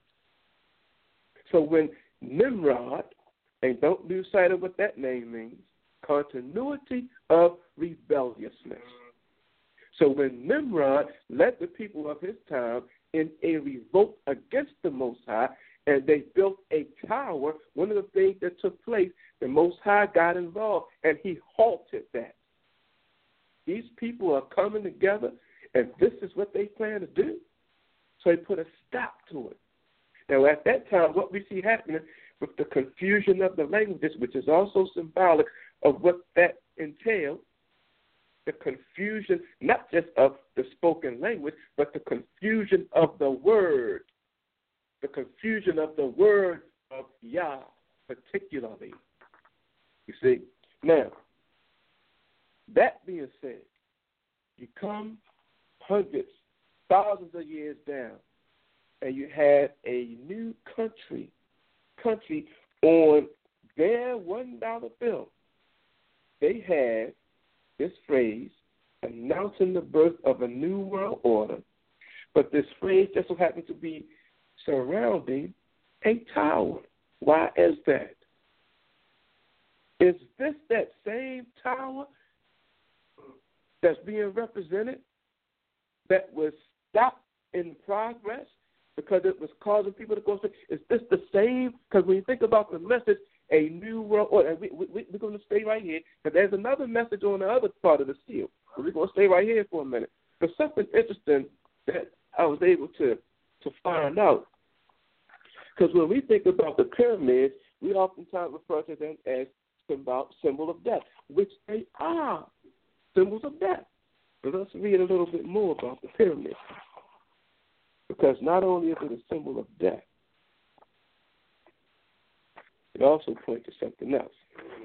So when Nimrod, and don't lose sight of what that name means, continuity of rebelliousness. So when Nimrod led the people of his time in a revolt against the Most High, and they built a tower, one of the things that took place, the Most High got involved, and he halted that. These people are coming together, and this is what they plan to do. So he put a stop to it. Now, at that time, what we see happening with the confusion of the languages, which is also symbolic of what that entails, the confusion not just of the spoken language, but the confusion of the word. The confusion of the word of Yah, particularly. You see? Now, that being said, you come hundreds, thousands of years down, and you have a new country on their $1 bill. They have this phrase announcing the birth of a new world order, but this phrase just so happens to be surrounding a tower. Why is that? Is this that same tower that's being represented that was stopped in progress because it was causing people to go astray? Is this the same? Because when you think about the message, a new world order, and we're going to stay right here, because there's another message on the other part of the seal. So we're going to stay right here for a minute. But something interesting that I was able to find out, because when we think about the pyramids, we oftentimes refer to them as symbol of death, which they are. symbols of death. But let's read a little bit more about the pyramid. Because not only is it a symbol of death, it also points to something else.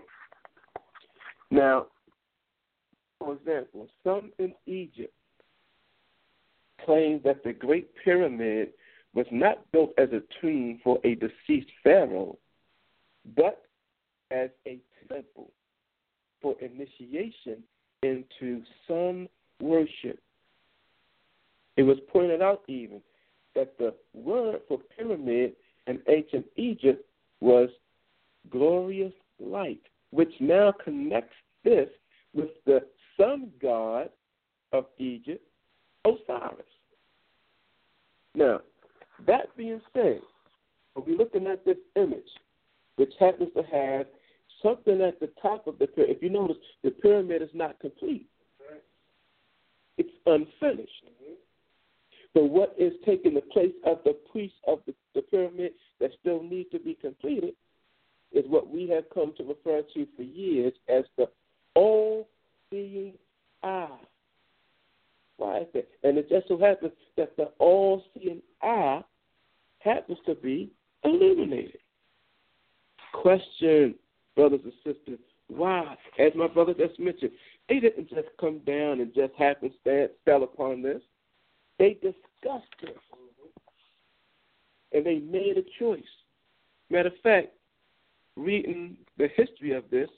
Now, for example, some in Egypt claim that the Great Pyramid was not built as a tomb for a deceased pharaoh, but as a temple for initiation into sun worship. It was pointed out even that the word for pyramid in ancient Egypt was glorious light, which now connects this with the sun god of Egypt, Osiris. Now, that being said, we're looking at this image, which happens to have something at the top of the pyramid. If you notice, the pyramid is not complete. It's unfinished. But what is taking the place of the piece of the pyramid that still needs to be completed is what we have come to refer to for years as the all-seeing eye. Why is that? And it just so happens that the all-seeing eye happens to be illuminated. Question, brothers and sisters, why? As my brother just mentioned, they didn't just come down and just happenstance fell upon this. They discussed it. And they made a choice. Matter of fact, reading the history of this,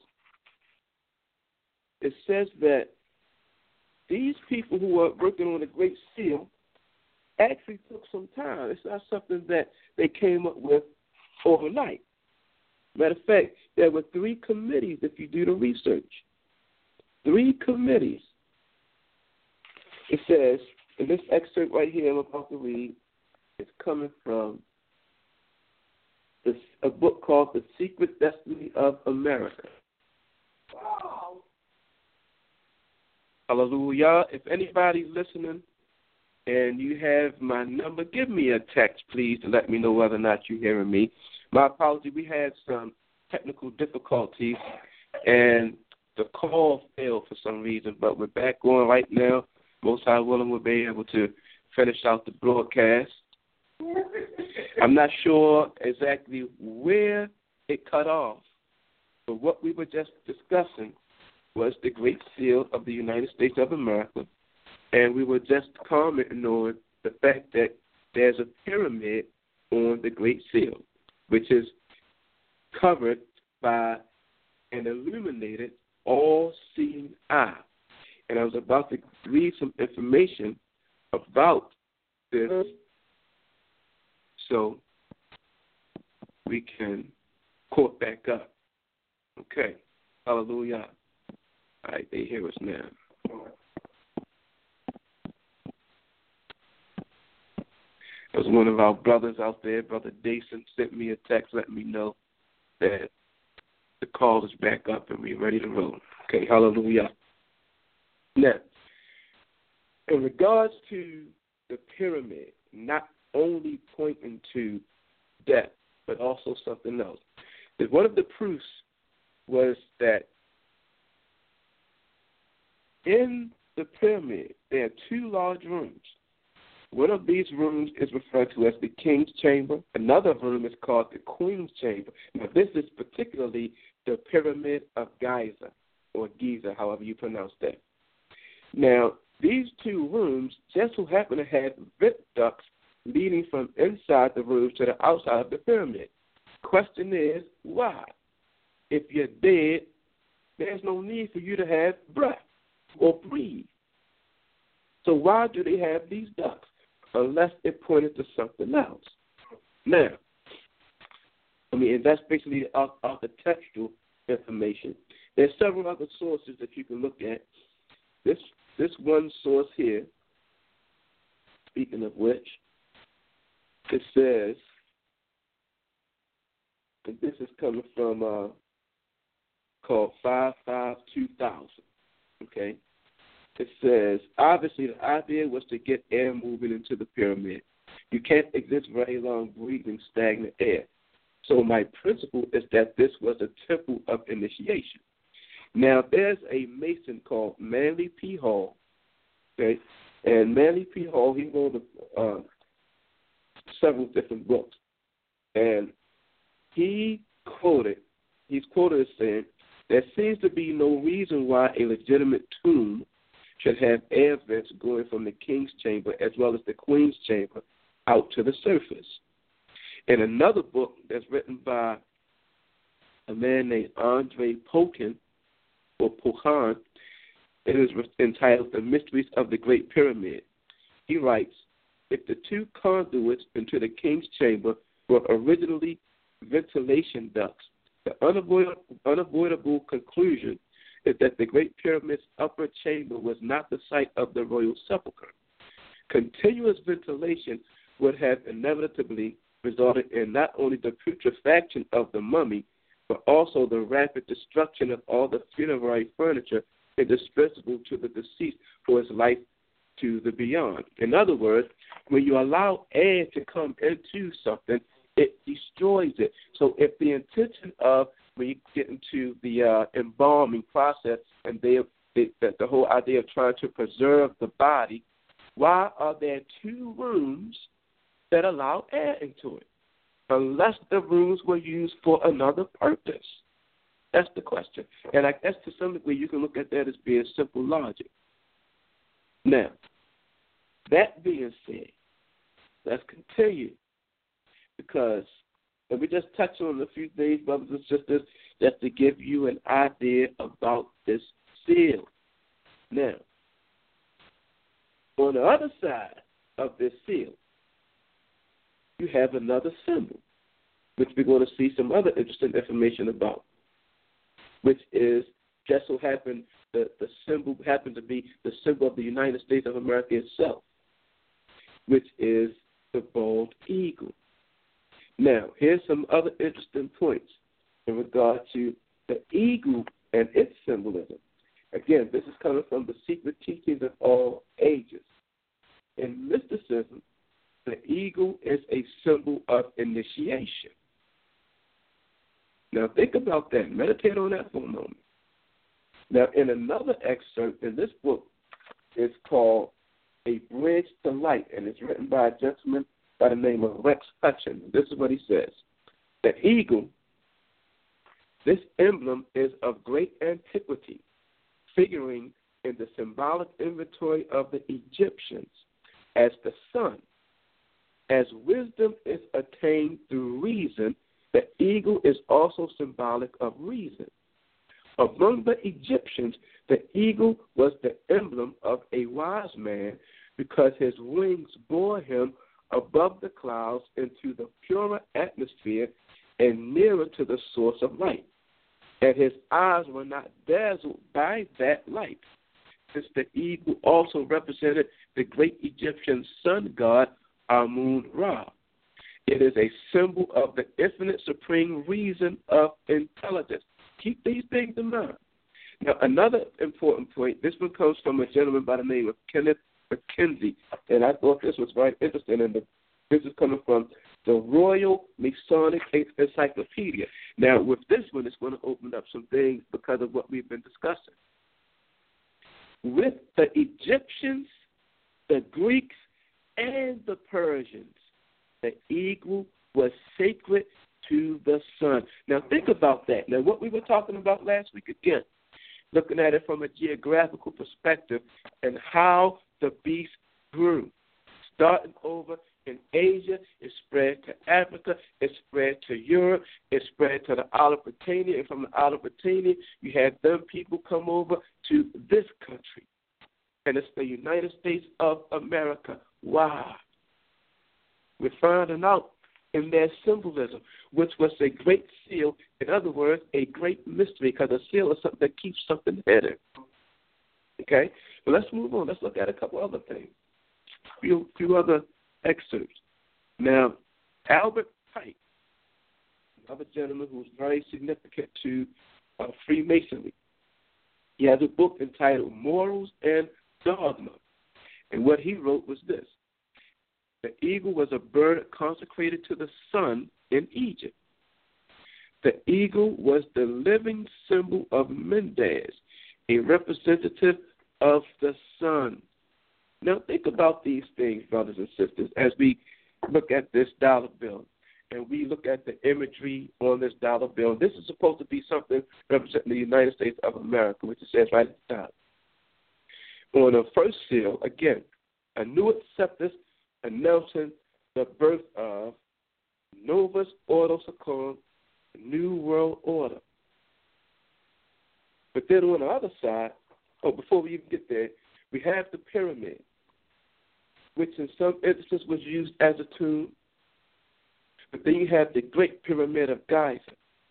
it says that these people who are working on the Great Seal actually took some time. It's not something that they came up with overnight. Matter of fact, there were 3 committees if you do the research. 3 committees. It says, in this excerpt right here I'm about to read, it's coming from a book called The Secret Destiny of America. Wow. Hallelujah. If anybody's listening and you have my number, give me a text, please, to let me know whether or not you're hearing me. My apology, we had some technical difficulties, and the call failed for some reason, but we're back on right now. Most High willing, we'll be able to finish out the broadcast. I'm not sure exactly where it cut off, but what we were just discussing was the Great Seal of the United States of America, and we were just commenting on the fact that there's a pyramid on the Great Seal, which is covered by an illuminated, all-seeing eye. And I was about to read some information about this so we can quote back up. Okay. Hallelujah. All right, they hear us now. There was one of our brothers out there, Brother Dason, sent me a text letting me know that the call is back up and we're ready to roll. Okay, hallelujah. Now, in regards to the pyramid, not only pointing to death, but also something else. One of the proofs was that in the pyramid, there are 2 large rooms. One of these rooms is referred to as the King's Chamber. Another room is called the Queen's Chamber. Now, this is particularly the Pyramid of Giza, or Giza, however you pronounce that. Now, these 2 rooms just so happen to have vent ducts leading from inside the rooms to the outside of the pyramid. Question is, why? If you're dead, there's no need for you to have breath or breathe. So why do they have these ducts? Unless it pointed to something else. Now, and that's basically architectural information. There's several other sources that you can look at. This one source here, speaking of which, it says, and this is coming from called 552,000. Okay? It says, obviously the idea was to get air moving into the pyramid. You can't exist very long breathing stagnant air. So my principle is that this was a temple of initiation. Now, there's a Mason called Manly P. Hall, okay? And Manly P. Hall, he wrote several different books. And he's quoted as saying, there seems to be no reason why a legitimate tomb should have air vents going from the king's chamber as well as the queen's chamber out to the surface. In another book that's written by a man named Andre Pocan, or Pohan, it is entitled The Mysteries of the Great Pyramid. He writes, if the two conduits into the king's chamber were originally ventilation ducts, the unavoidable conclusion is that the Great Pyramid's upper chamber was not the site of the royal sepulchre. Continuous ventilation would have inevitably resulted in not only the putrefaction of the mummy, but also the rapid destruction of all the funerary furniture indispensable to the deceased for his life to the beyond. In other words, when you allow air to come into something, it destroys it. So if the intention of when you get into the embalming process and the whole idea of trying to preserve the body, why are there two rooms that allow air into it? Unless the rooms were used for another purpose. That's the question. And I guess to some degree you can look at that as being simple logic. Now, that being said, let's continue. Because let me just touch on a few things, brothers and sisters, just to give you an idea about this seal. Now, on the other side of this seal, you have another symbol, which we're going to see some other interesting information about, which is just so happened the symbol happened to be the symbol of the United States of America itself, which is the bald eagle. Now, here's some other interesting points in regard to the eagle and its symbolism. Again, this is coming from the secret teachings of all ages. In mysticism, the eagle is a symbol of initiation. Now, think about that. Meditate on that for a moment. Now, in another excerpt in this book, it's called A Bridge to Light, and it's written by a gentleman by the name of Rex Hutchins. This is what he says. The eagle, this emblem is of great antiquity, figuring in the symbolic inventory of the Egyptians as the sun. As wisdom is attained through reason, the eagle is also symbolic of reason. Among the Egyptians, the eagle was the emblem of a wise man because his wings bore him above the clouds into the purer atmosphere and nearer to the source of light. And his eyes were not dazzled by that light, since the eagle also represented the great Egyptian sun god Amun-Ra. It is a symbol of the infinite supreme reason of intelligence. Keep these things in mind. Now, another important point, this one comes from a gentleman by the name of Kenneth McKenzie, and I thought this was very interesting, and this is coming from the Royal Masonic Encyclopedia. Now, with this one, it's going to open up some things because of what we've been discussing. With the Egyptians, the Greeks, and the Persians, the eagle was sacred to the sun. Now, think about that. Now, what we were talking about last week, again, looking at it from a geographical perspective and how the beast grew. Starting over in Asia, it spread to Africa, it spread to Europe, it spread to the Isle of Britannia, and from the Isle of Britannia, you had them people come over to this country. And it's the United States of America. Why? We're finding out in their symbolism, which was a great seal, in other words, a great mystery, because a seal is something that keeps something hidden. Okay? But let's move on. Let's look at a couple other things, a few other excerpts. Now, Albert Pike, another gentleman who's very significant to Freemasonry, he has a book entitled Morals and Dogma. And what he wrote was this. The eagle was a bird consecrated to the sun in Egypt. The eagle was the living symbol of Mendes, a representative of the sun. Now think about these things, brothers and sisters, as we look at this dollar bill and we look at the imagery on this dollar bill. This is supposed to be something representing the United States of America, which it says right at the top. On the first seal, again, a new acceptance announcing the birth of Novus Ordo Seclorum, New World Order. But then on the other side, before we even get there, we have the pyramid, which in some instances was used as a tomb. But then you have the Great Pyramid of Giza,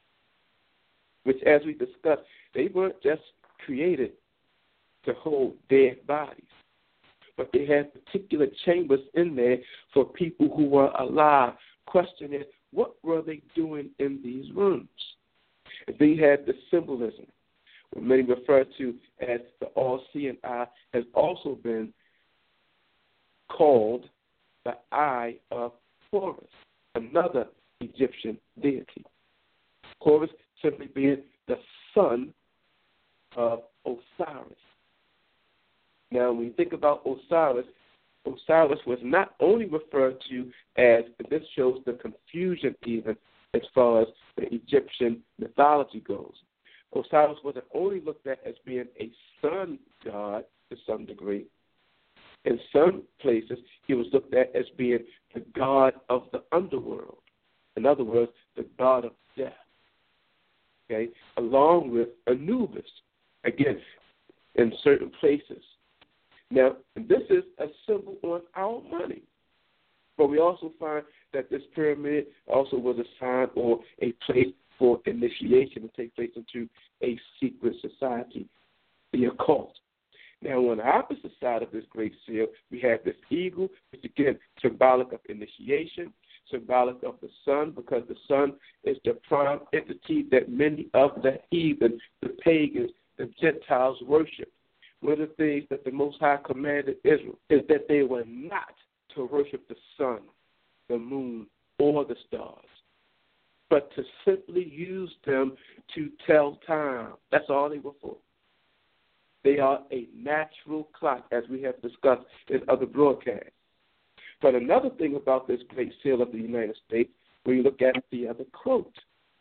which, as we discussed, they weren't just created to hold dead bodies, but they had particular chambers in there for people who were alive, questioning what were they doing in these rooms. And then you had the symbolism, what many refer to as the all-seeing eye, has also been called the Eye of Horus, another Egyptian deity. Horus simply being the son of Osiris. Now, when you think about Osiris, Osiris was not only referred to as, this shows the confusion even as far as the Egyptian mythology goes. Osiris wasn't only looked at as being a sun god to some degree. In some places, he was looked at as being the god of the underworld. In other words, the god of death. Okay, along with Anubis, again, in certain places. Now, this is a symbol on our money. But we also find that this pyramid also was a sign or a place for initiation to take place into a secret society, the occult. Now, on the opposite side of this great seal, we have this eagle, which again, symbolic of initiation, symbolic of the sun, because the sun is the prime entity that many of the heathen, the pagans, the Gentiles worship. One of the things that the Most High commanded Israel is that they were not to worship the sun, the moon, or the stars, but to simply use them to tell time. That's all they were for. They are a natural clock, as we have discussed in other broadcasts. But another thing about this great seal of the United States, when you look at the other quote,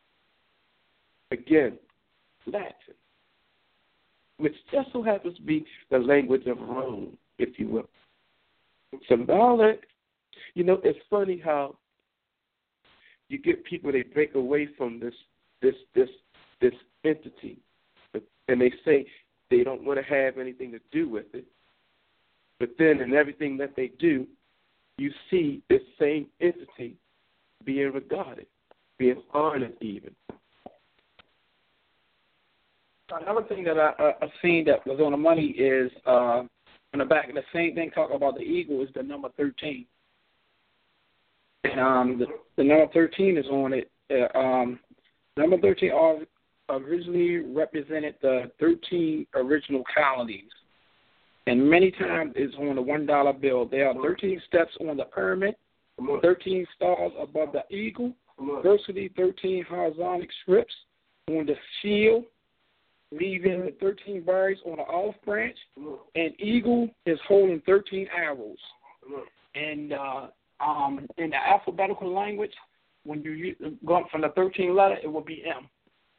again, Latin, which just so happens to be the language of Rome, if you will. Symbolic, it's funny how you get people, they break away from this entity, and they say they don't want to have anything to do with it. But then in everything that they do, you see this same entity being regarded, being honored even. Another thing that I've seen that was on the money is on the back of the same thing talking about the eagle is the number 13. And the number 13 is on it. Number 13 originally represented the 13 original colonies. And many times it's on the $1 bill. There are 13 steps on the pyramid, 13 stars above the eagle, vertically 13 horizontal strips on the shield, leaving the 13 birds on the olive branch, and eagle is holding 13 arrows. And in the alphabetical language, when you go from the 13th letter, it will be M.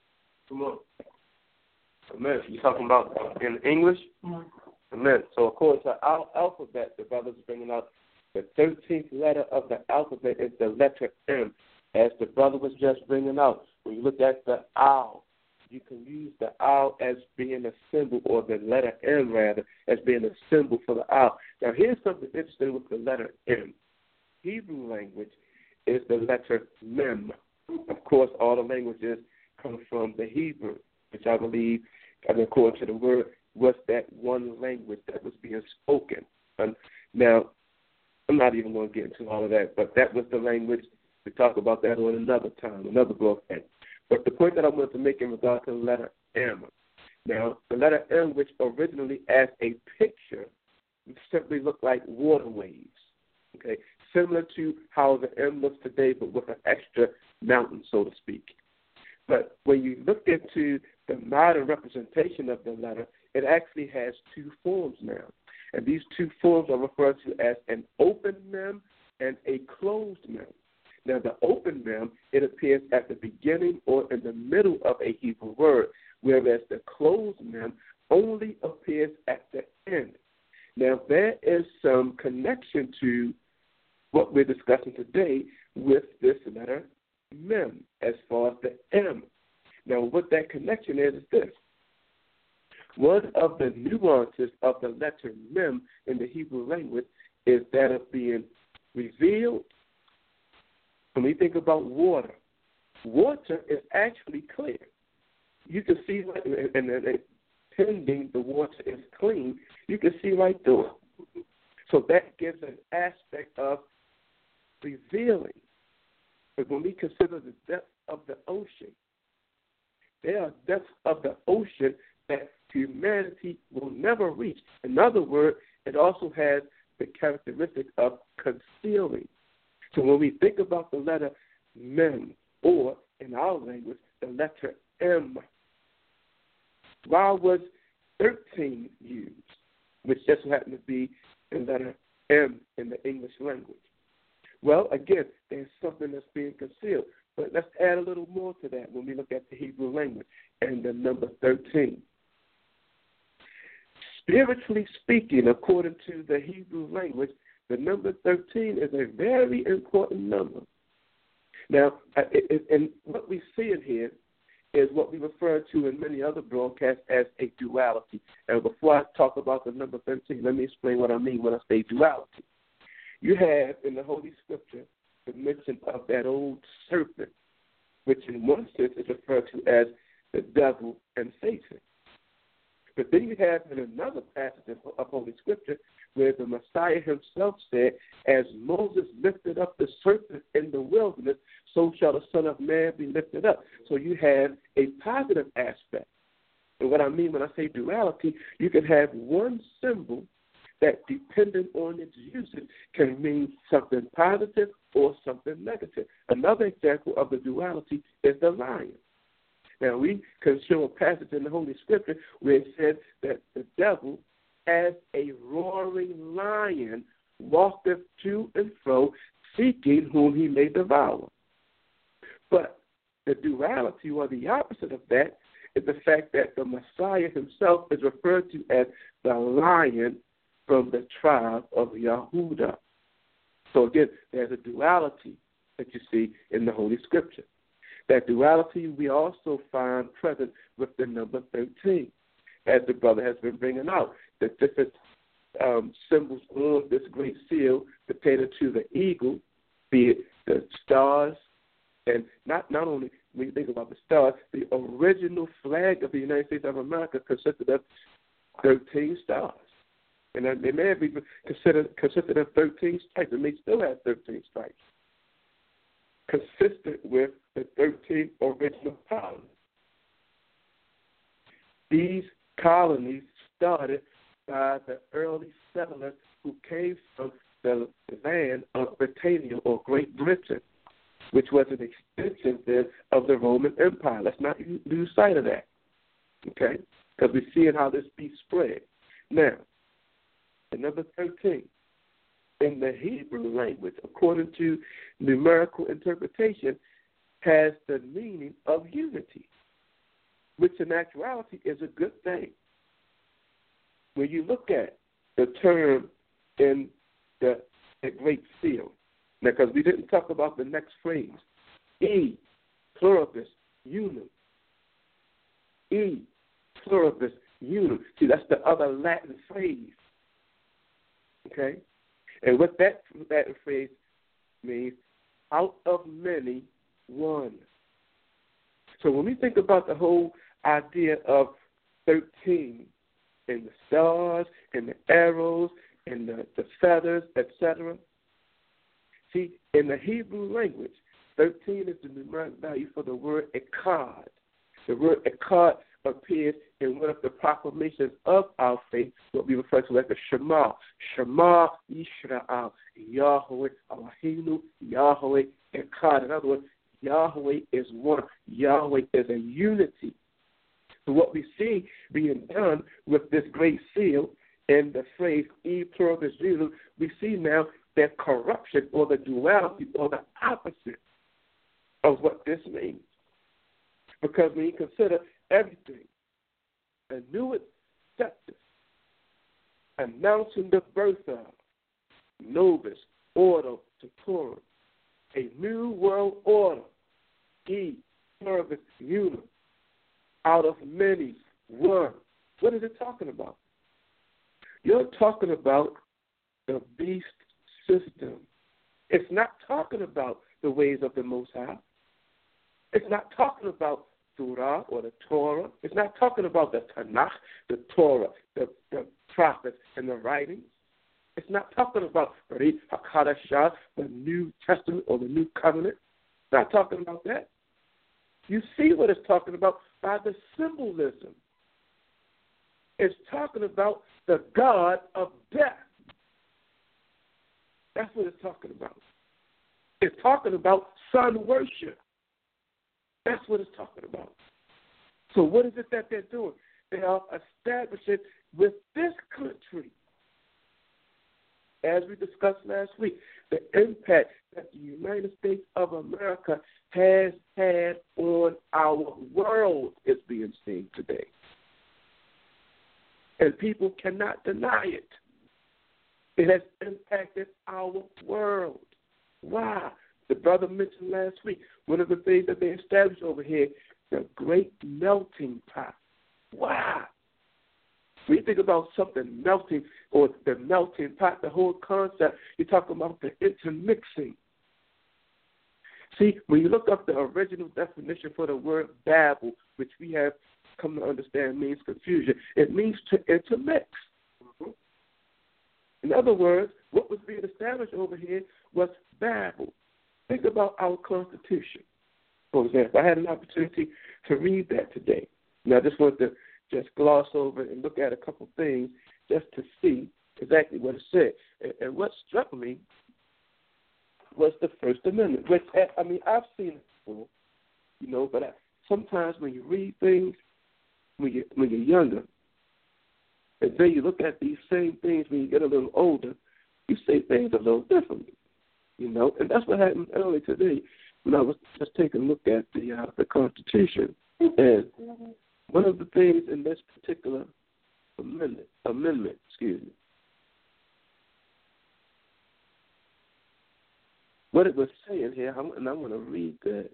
Amen. You talking about in English? Amen. So according to our alphabet, the brothers are bringing out the 13th letter of the alphabet is the letter M, as the brother was just bringing out. When you look at the owl, you can use the owl as being a symbol, or the letter M, rather, as being a symbol for the owl. Now, here's something interesting with the letter M. Hebrew language is the letter Mem. Of course, all the languages come from the Hebrew, which I believe, according to the word, was that one language that was being spoken. And now, I'm not even going to get into all of that, but that was the language. We talk about that on another time, another broadcast. But the point that I wanted to make in regard to the letter M. Now, the letter M, which originally as a picture, simply looked like waterways, okay, similar to how the M looks today, but with an extra mountain, so to speak. But when you look into the modern representation of the letter, it actually has two forms now. And these two forms are referred to as an open mem and a closed mem. Now, the open mem, it appears at the beginning or in the middle of a Hebrew word, whereas the closed mem only appears at the end. Now, there is some connection to what we're discussing today with this letter mem as far as the M. Now, what that connection is this. One of the nuances of the letter mem in the Hebrew language is that of being revealed. When we think about water, water is actually clear. You can see, and pending the water is clean, you can see right through it. So that gives an aspect of revealing. But when we consider the depth of the ocean, there are depths of the ocean that humanity will never reach. In other words, it also has the characteristic of concealing. So when we think about the letter mem, or in our language, the letter M, why was 13 used, which just happened to be the letter M in the English language? Well, again, there's something that's being concealed. But let's add a little more to that when we look at the Hebrew language and the number 13. Spiritually speaking, according to the Hebrew language, the number 13 is a very important number. Now, and what we see in here is what we refer to in many other broadcasts as a duality. And before I talk about the number 13, let me explain what I mean when I say duality. You have in the Holy Scripture the mention of that old serpent, which in one sense is referred to as the devil and Satan. But then you have in another passage of Holy Scripture where the Messiah himself said, as Moses lifted up the serpent in the wilderness, so shall the Son of Man be lifted up. So you have a positive aspect. And what I mean when I say duality, you can have one symbol that, depending on its usage, can mean something positive or something negative. Another example of the duality is the lion. Now, we can show a passage in the Holy Scripture where it said that the devil, as a roaring lion, walketh to and fro, seeking whom he may devour. But the duality, or the opposite of that, is the fact that the Messiah himself is referred to as the lion from the tribe of Yehudah. So again, there's a duality that you see in the Holy Scripture. That duality we also find present with the number 13, as the brother has been bringing out. The different symbols on this great seal pertaining to the eagle, be it the stars, and not only when you think about the stars, the original flag of the United States of America consisted of 13 stars. And they may have even consisted of 13 stripes. It may still have 13 stripes, consistent with the 13 original colonies. These colonies started by the early settlers who came from the land of Britannia, or Great Britain, which was an extension then of the Roman Empire. Let's not lose sight of that, okay? Because we're seeing how this beast spread. Now, the number 13 in the Hebrew language, according to numerical interpretation, has the meaning of unity, which in actuality is a good thing. When you look at the term in the Great Seal, now, because we didn't talk about the next phrase, E pluribus unum. E pluribus unum. See, that's the other Latin phrase. Okay? And what that Latin phrase means, out of many, one. So when we think about the whole idea of 13 and the stars and the arrows and the feathers, etc., see, in the Hebrew language, 13 is the numeric value for the word echad. The word echad appears in one of the proclamations of our faith, what we refer to as the Shema. Shema Yisrael, Yahweh Eloheinu, Yahweh Echad. In other words, Yahweh is one. Yahweh is a unity. So what we see being done with this great seal and the phrase E pluribus unum, we see now that corruption or the duality or the opposite of what this means. Because when you consider everything, the new acceptance, announcing the birth of Novus Ordo Seclorum, a new world order, E pluribus unum, out of many, one. What is it talking about? You're talking about the beast system. It's not talking about the ways of the Most High. It's not talking about Surah or the Torah. It's not talking about the Tanakh, the Torah, the prophets, and the writings. It's not talking about Brit HaKadashah, the New Testament or the New Covenant. It's not talking about that. You see what it's talking about by the symbolism. It's talking about the God of death. That's what it's talking about. It's talking about sun worship. That's what it's talking about. So what is it that they're doing? They are establishing with this country, as we discussed last week, the impact that the United States of America has had on our world is being seen today. And people cannot deny it. It has impacted our world. Why? The brother mentioned last week, one of the things that they established over here, the great melting pot. Why? When you think about something melting or the melting pot, the whole concept, you're talking about the intermixing. See, when you look up the original definition for the word Babel, which we have come to understand means confusion, it means to intermix. Mm-hmm. In other words, what was being established over here was Babel. Think about our Constitution, for example. I had an opportunity to read that today. Now, I just want to just gloss over and look at a couple things just to see exactly what it said. And what struck me was the First Amendment, which, I mean, I've seen it before, you know, but sometimes when you read things, when you're younger, and then you look at these same things when you get a little older, you see things a little differently, you know. And that's what happened earlier today when I was just taking a look at the Constitution. And one of the things in this particular amendment, what it was saying here, and I'm going to read that.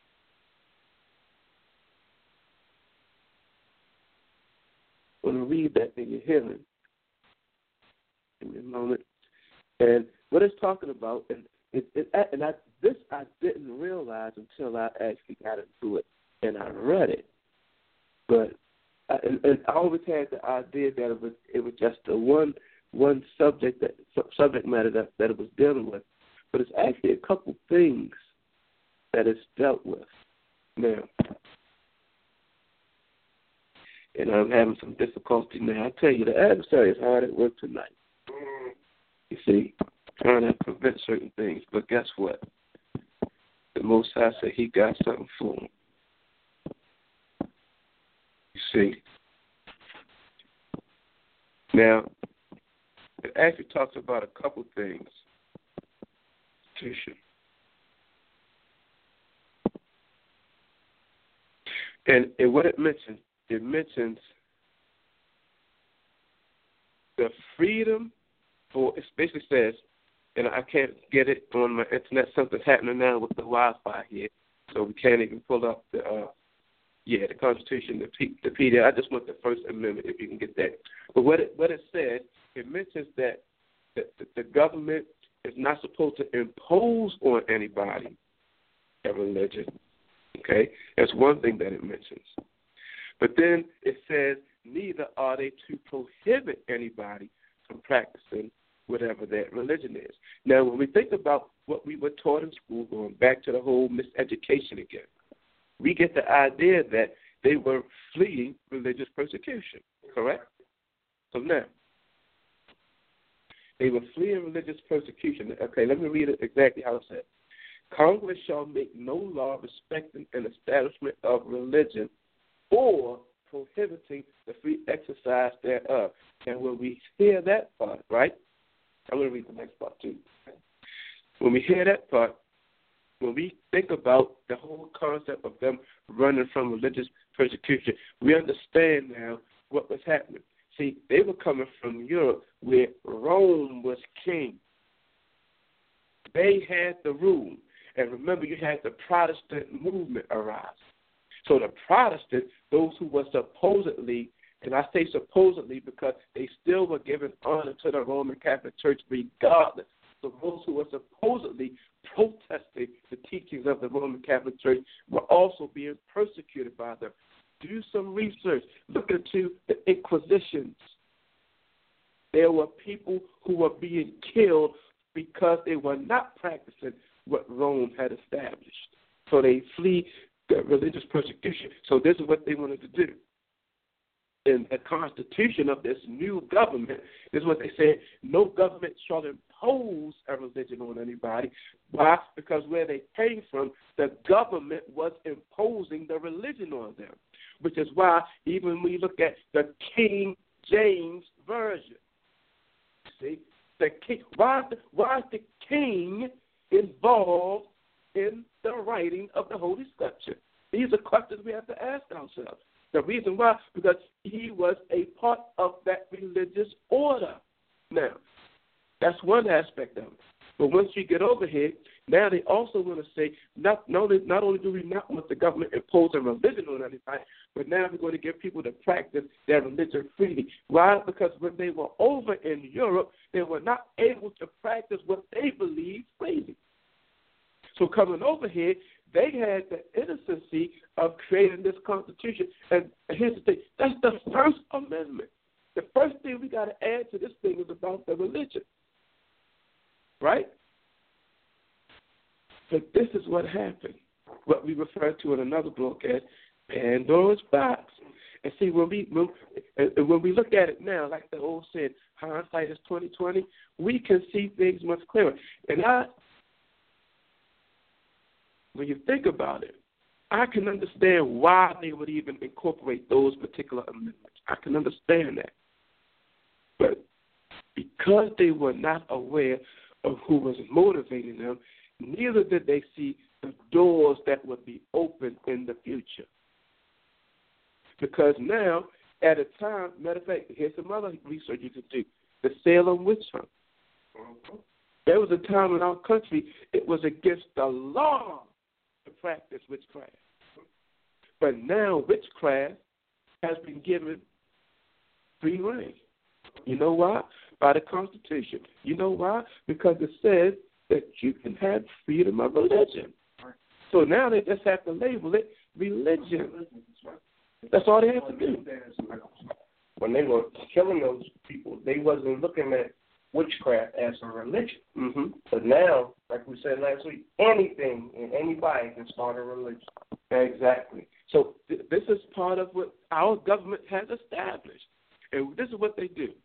I'm going to read that in your hearing. Give me a moment. And what it's talking about, this I didn't realize until I actually got into it and I read it. But I always had the idea that it was just the one subject matter that it was dealing with. But it's actually a couple things that it's dealt with. Now, and I'm having some difficulty now. I tell you, the adversary is hard at work tonight. You see, trying to prevent certain things. But guess what? The Most High said he got something for him. You see. Now, it actually talks about a couple things. And what it mentions the freedom for, it basically says, and I can't get it on my internet, something's happening now with the Wi-Fi here, so we can't even pull up the Constitution, the PDF. I just want the First Amendment, if you can get that. But what it says, it mentions that the government is not supposed to impose on anybody a religion. Okay? That's one thing that it mentions. But then it says, neither are they to prohibit anybody from practicing whatever that religion is. Now, when we think about what we were taught in school, going back to the whole miseducation again, we get the idea that they were fleeing religious persecution, correct? So now, they were fleeing religious persecution. Okay, let me read it exactly how it said. Congress shall make no law respecting an establishment of religion or prohibiting the free exercise thereof. And when we hear that part, right? I'm going to read the next part too. When we hear that part, when we think about the whole concept of them running from religious persecution, we understand now what was happening. See, they were coming from Europe where Rome was king. They had the rule. And remember, you had the Protestant movement arise. So the Protestants, those who were supposedly, and I say supposedly because they still were giving honor to the Roman Catholic Church regardless. So those who were supposedly protesting the teachings of the Roman Catholic Church were also being persecuted by them. Do some research. Look into the Inquisitions. There were people who were being killed because they were not practicing what Rome had established. So they flee the religious persecution. So this is what they wanted to do. In the constitution of this new government, is what they said, no government shall impose a religion on anybody. Why? Because where they came from, the government was imposing the religion on them, which is why even when we look at the King James Version, see, the king, why is the king involved in the writing of the Holy Scripture? These are questions we have to ask ourselves. The reason why, because he was a part of that religious order. Now, that's one aspect of it. But once you get over here, now they also want to say, not only do we not want the government imposing religion on anybody, but now we're going to give people to practice their religion freely. Why? Because when they were over in Europe, they were not able to practice what they believed freely. So coming over here, they had the innocency of creating this Constitution. And here's the thing, that's the First Amendment. The first thing we got to add to this thing is about the religion. Right? But this is what happened, what we refer to in another book as Pandora's box. And see, when we look at it now, like the old saying, hindsight is 20/20, we can see things much clearer. And when you think about it, I can understand why they would even incorporate those particular amendments. I can understand that. But because they were not aware of who was motivating them, neither did they see the doors that would be open in the future. Because now, at a time, matter of fact, here's some other research you could do. The Salem witch hunt. There was a time in our country it was against the law to practice witchcraft. But now witchcraft has been given free reign. You know why? By the Constitution. You know why? Because it says that you can have freedom of religion. So now they just have to label it religion. That's all they have to do. When they were killing those people, they wasn't looking at witchcraft as a religion. Mm-hmm. But now, like we said last week, anything and anybody can start a religion. Exactly. So this is part of what our government has established. And this is what they do.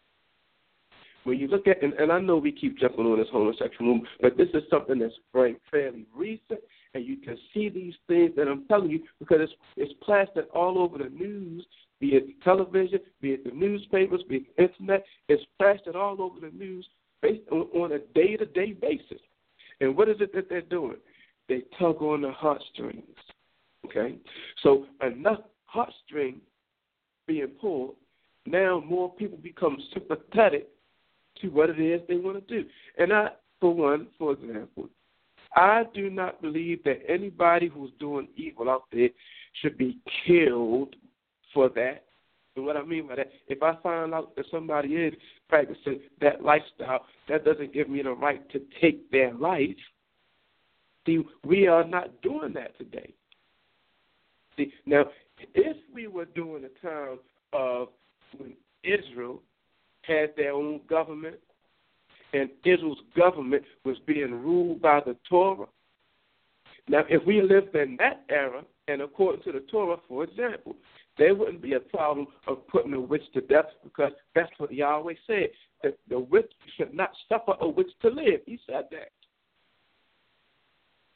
When you look at, and I know we keep jumping on this homosexual movement, but this is something that's fairly recent, and you can see these things that I'm telling you because it's plastered all over the news, be it television, be it the newspapers, be it the internet. It's plastered all over the news based on a day-to-day basis. And what is it that they're doing? They tug on the heartstrings, okay? So enough heartstring being pulled, now more people become sympathetic to what it is they want to do. And for example, I do not believe that anybody who's doing evil out there should be killed for that. And what I mean by that, if I find out that somebody is practicing that lifestyle, that doesn't give me the right to take their life. See, we are not doing that today. See, now, if we were during a time of when Israel had their own government, and Israel's government was being ruled by the Torah. Now, if we lived in that era, and according to the Torah, for example, there wouldn't be a problem of putting a witch to death because that's what Yahweh said, that the witch should not suffer a witch to live. He said that.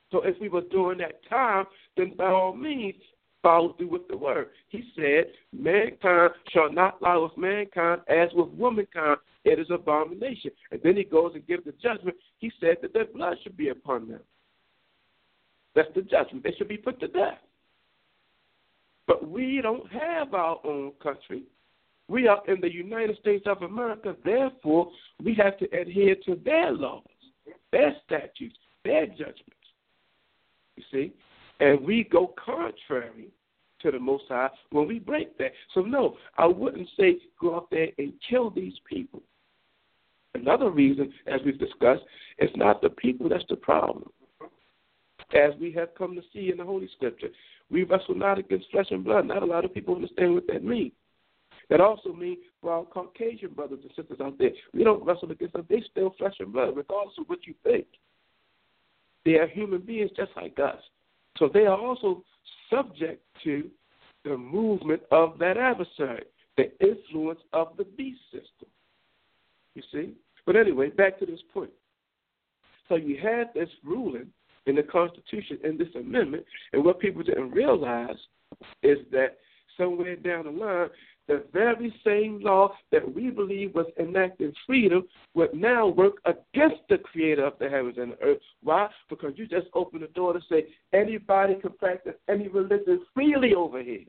So if we were during that time, then by all means, follow through with the word. He said, mankind shall not lie with mankind as with womankind. It is abomination. And then he goes and gives the judgment. He said that their blood should be upon them. That's the judgment. They should be put to death. But we don't have our own country. We are in the United States of America. Therefore, we have to adhere to their laws, their statutes, their judgments. You see? And we go contrary to the Most High when we break that. So, no, I wouldn't say go out there and kill these people. Another reason, as we've discussed, it's not the people that's the problem. As we have come to see in the Holy Scripture, we wrestle not against flesh and blood. Not a lot of people understand what that means. That also means for our Caucasian brothers and sisters out there, we don't wrestle against them. They still flesh and blood, regardless of what you think. They are human beings just like us. So they are also subject to the movement of that adversary, the influence of the beast system. You see? But anyway, back to this point. So you had this ruling in the Constitution, in this amendment, and what people didn't realize is that somewhere down the line, the very same law that we believe was enacting freedom would now work against the creator of the heavens and the earth. Why? Because you just open the door to say anybody can practice any religion freely over here.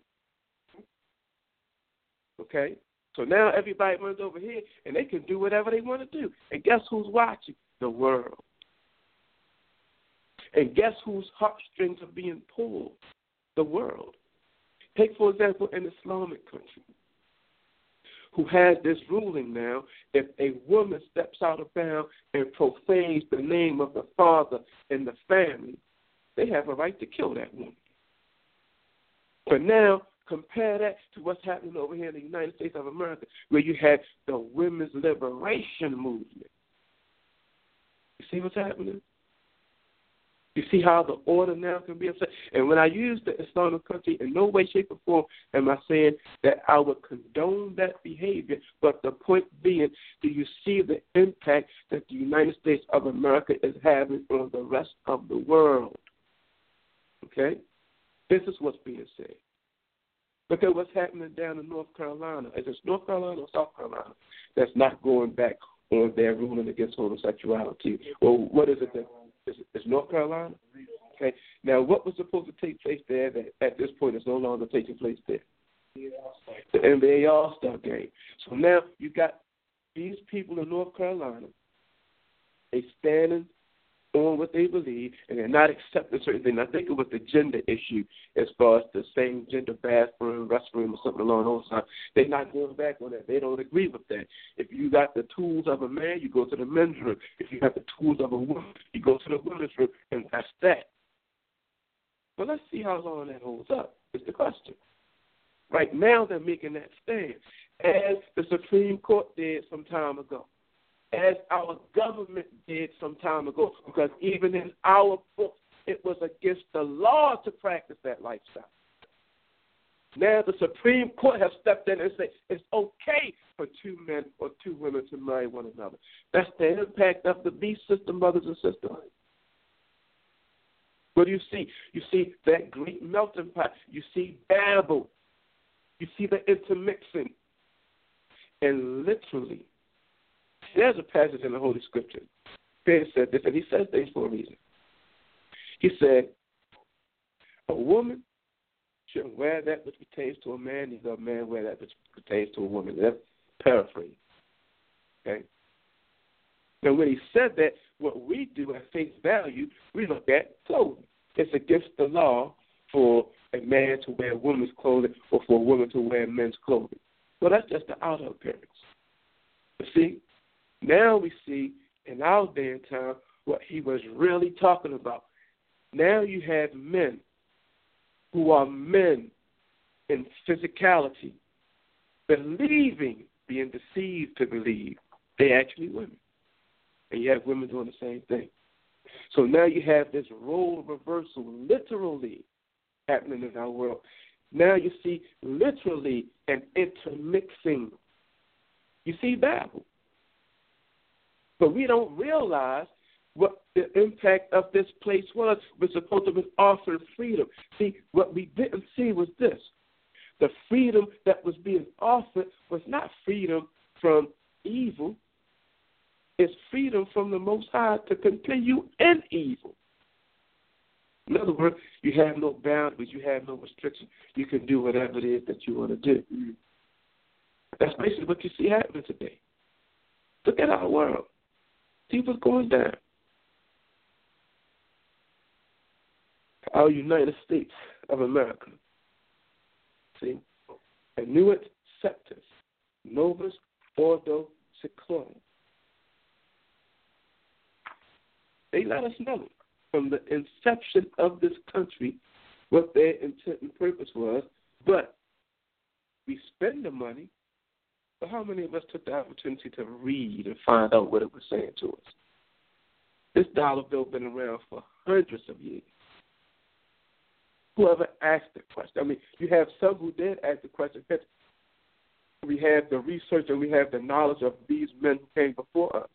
Okay? So now everybody runs over here, and they can do whatever they want to do. And guess who's watching? The world. And guess whose heartstrings are being pulled? The world. Take, for example, an Islamic country who has this ruling now, if a woman steps out of bounds and profanes the name of the father and the family, they have a right to kill that woman. But now, compare that to what's happening over here in the United States of America, where you have the women's liberation movement. You see what's happening? You see how the order now can be upset? And when I use the Islamic country, in no way, shape, or form am I saying that I would condone that behavior, but the point being, do you see the impact that the United States of America is having on the rest of the world? Okay? This is what's being said. Look at what's happening down in North Carolina. Is it North Carolina or South Carolina that's not going back on their ruling against homosexuality? Well, what is it that is North Carolina? Okay. Now, what was supposed to take place there that at this point is no longer taking place there? The NBA All-Star game. So now you got these people in North Carolina, they standing on what they believe, and they're not accepting certain things. I think it was the gender issue as far as the same gender bathroom, restroom, or something along those lines. They're not going back on that. They don't agree with that. If you got the tools of a man, you go to the men's room. If you got the tools of a woman, you go to the women's room, and that's that. But let's see how long that holds up is the question. Right now they're making that stand, as the Supreme Court did some time ago, as our government did some time ago, because even in our books, it was against the law to practice that lifestyle. Now the Supreme Court has stepped in and said it's okay for two men or two women to marry one another. That's the impact of the beast system, brothers and sisters. What do you see? You see that great melting pot. You see Babel. You see the intermixing. And literally, there's a passage in the Holy Scripture. Peter said this, and he says things for a reason. He said, a woman shouldn't wear that which pertains to a man, neither a man wear that which pertains to a woman. That's paraphrase. Okay? Now, when he said that, what we do at face value, we look at clothing. It's against the law for a man to wear women's clothing or for a woman to wear men's clothing. Well, that's just the outer appearance. But see, now we see in our day and time what he was really talking about. Now you have men who are men in physicality, believing, being deceived to believe they're actually women. And you have women doing the same thing. So now you have this role reversal literally happening in our world. Now you see literally an intermixing. You see Babel. But we don't realize what the impact of this place was. We're supposed to be offering freedom. See, what we didn't see was this. The freedom that was being offered was not freedom from evil. It's freedom from the Most High to continue in evil. In other words, you have no boundaries. You have no restrictions. You can do whatever it is that you want to do. That's basically what you see happening today. Look at our world. See what's going down. Our United States of America. See? Annuit Septus, Novus Ordo Seclorum. They let us know from the inception of this country what their intent and purpose was, but we spend the money. But how many of us took the opportunity to read and find out what it was saying to us? This dollar bill has been around for hundreds of years. Whoever asked the question? I mean, you have some who did ask the question. We have the research and we have the knowledge of these men who came before us.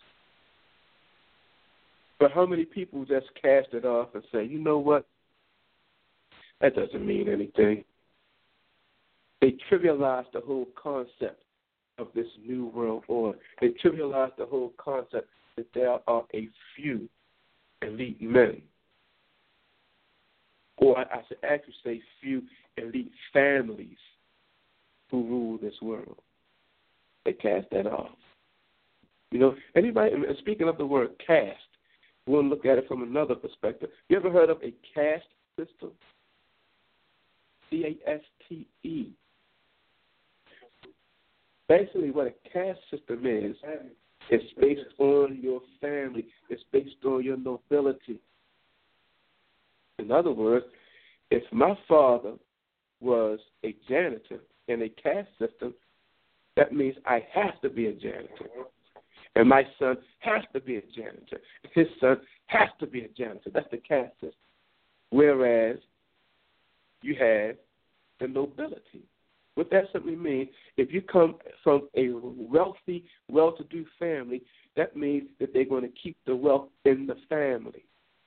But how many people just cast it off and say, you know what? That doesn't mean anything. They trivialize the whole concept of this new world order. They trivialize the whole concept that there are a few elite men, or I should actually say few elite families who rule this world. They cast that off. You know, anybody, speaking of the word caste, we'll look at it from another perspective. You ever heard of a caste system? C-A-S-T-E. Basically, what a caste system is, it's based on your family. It's based on your nobility. In other words, if my father was a janitor in a caste system, that means I have to be a janitor. And my son has to be a janitor. His son has to be a janitor. That's the caste system. Whereas you have the nobility. What that simply means, if you come from a wealthy, well-to-do family, that means that they're going to keep the wealth in the family.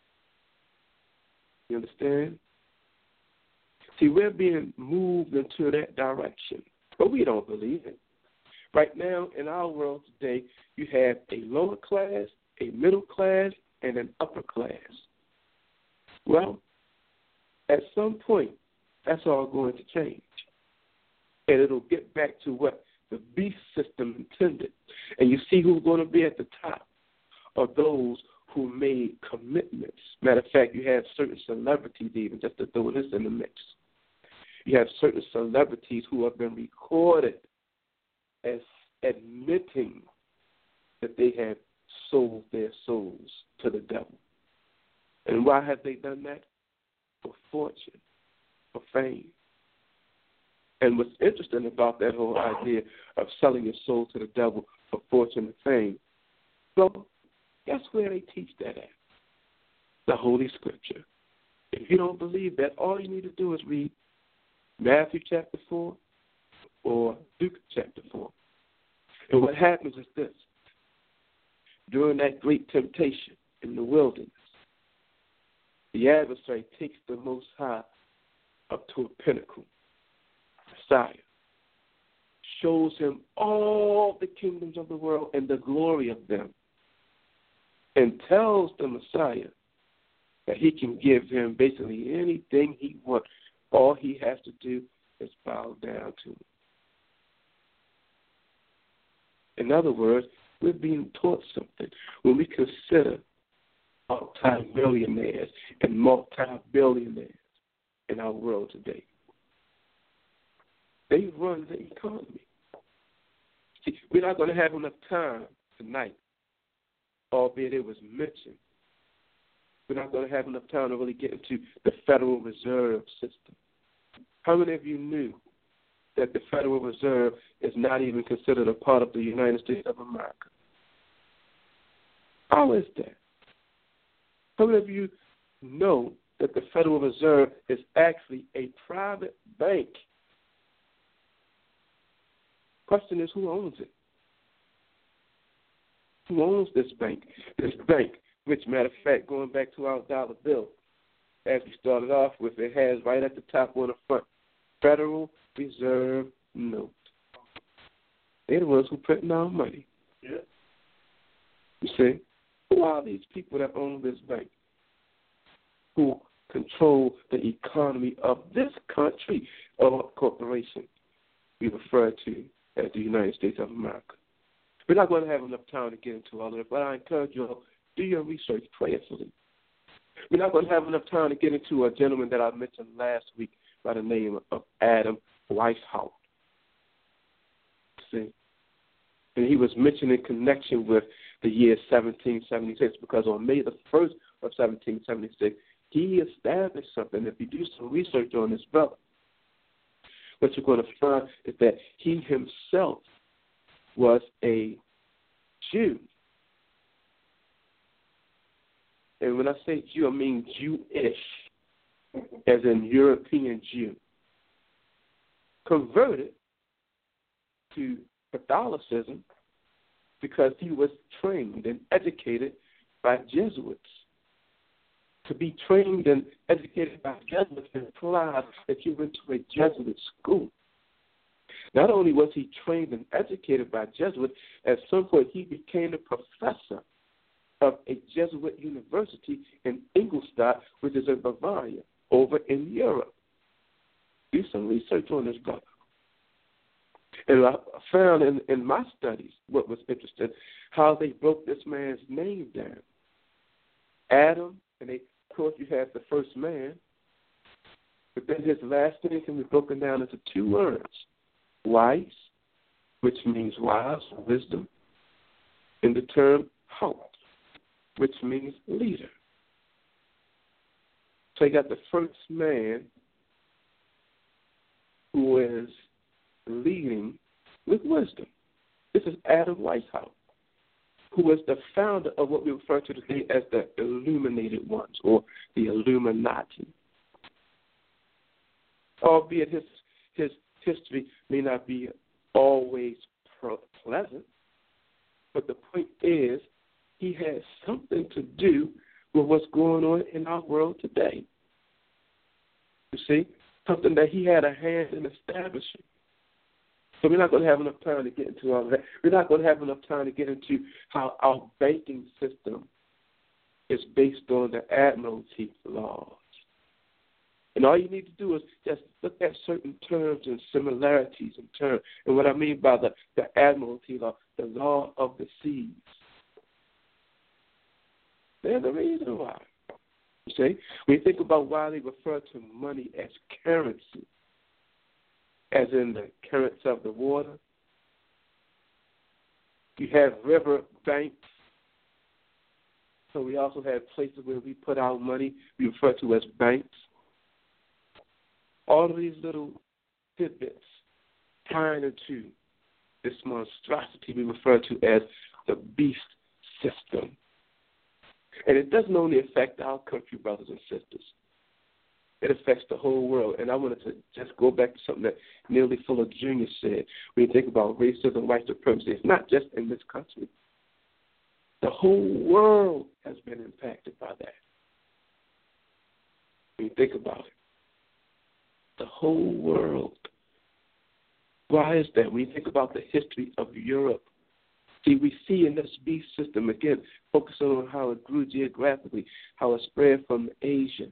You understand? See, we're being moved into that direction, but we don't believe it. Right now, in our world today, you have a lower class, a middle class, and an upper class. Well, at some point, that's all going to change. And it'll get back to what the beast system intended. And you see who's going to be at the top are those who made commitments. Matter of fact, you have certain celebrities even, just to throw this in the mix. You have certain celebrities who have been recorded as admitting that they have sold their souls to the devil. And why have they done that? For fortune, for fame. And what's interesting about that whole idea of selling your soul to the devil for fortune and fame, well, guess where they teach that at? The Holy Scripture. If you don't believe that, all you need to do is read Matthew chapter 4 or Luke chapter 4. And what happens is this. During that great temptation in the wilderness, the adversary takes the Most High up to a pinnacle. Messiah shows him all the kingdoms of the world and the glory of them, and tells the Messiah that he can give him basically anything he wants. All he has to do is bow down to him. In other words, we're being taught something when we consider multi-millionaires and multi-billionaires in our world today. They run the economy. See, we're not going to have enough time tonight, albeit it was mentioned. We're not going to have enough time to really get into the Federal Reserve System. How many of you knew that the Federal Reserve is not even considered a part of the United States of America? How is that? How many of you know that the Federal Reserve is actually a private bank? Question is, who owns it? Who owns this bank? This bank which, matter of fact, going back to our dollar bill, as we started off with, it has right at the top on the front, Federal Reserve Note. They're the ones who printing our money. Yeah. You see? Who are these people that own this bank? Who control the economy of this country or corporation we refer to as the United States of America? We're not going to have enough time to get into all of it, but I encourage you all, do your research prayerfully. We're not going to have enough time to get into a gentleman that I mentioned last week by the name of Adam Weishaupt. See? And he was mentioned in connection with the year 1776 because on May the 1st of 1776, he established something. If you do some research on this brother, what you're going to find is that he himself was a Jew. And when I say Jew, I mean Jewish, as in European Jew. Converted to Catholicism because he was trained and educated by Jesuits. To be trained and educated by Jesuits implies that you went to a Jesuit school. Not only was he trained and educated by Jesuits, at some point he became a professor of a Jesuit university in Ingolstadt, which is in Bavaria, over in Europe. Do some research on this brother. And I found in my studies what was interesting, how they broke this man's name down. Adam, and of course you have the first man, but then his last name can be broken down into two words. Weiss, which means wise, wisdom, and the term Haupt, which means leader. So you got the first man who is leading with wisdom. This is Adam Weishaupt, who is the founder of what we refer to today as the Illuminated Ones, or the Illuminati. Albeit his history may not be always pleasant, but the point is he has something to do with what's going on in our world today. You see? Something that he had a hand in establishing. So we're not going to have enough time to get into all of that. We're not going to have enough time to get into how our banking system is based on the Admiralty laws. And all you need to do is just look at certain terms and similarities in terms. And what I mean by the Admiralty law, the law of the seas. There's a reason why. You see? When you think about why they refer to money as currency, as in the currents of the water, you have river banks. So we also have places where we put our money, we refer to as banks. All of these little tidbits tying into this monstrosity we refer to as the beast system. And it doesn't only affect our country, brothers and sisters. It affects the whole world. And I wanted to just go back to something that Neely Fuller Jr. said. When you think about racism, white supremacy, it's not just in this country. The whole world has been impacted by that. When you think about it. The whole world. Why is that? When you think about the history of Europe, see, we see in this beast system, again, focusing on how it grew geographically, how it spread from Asia,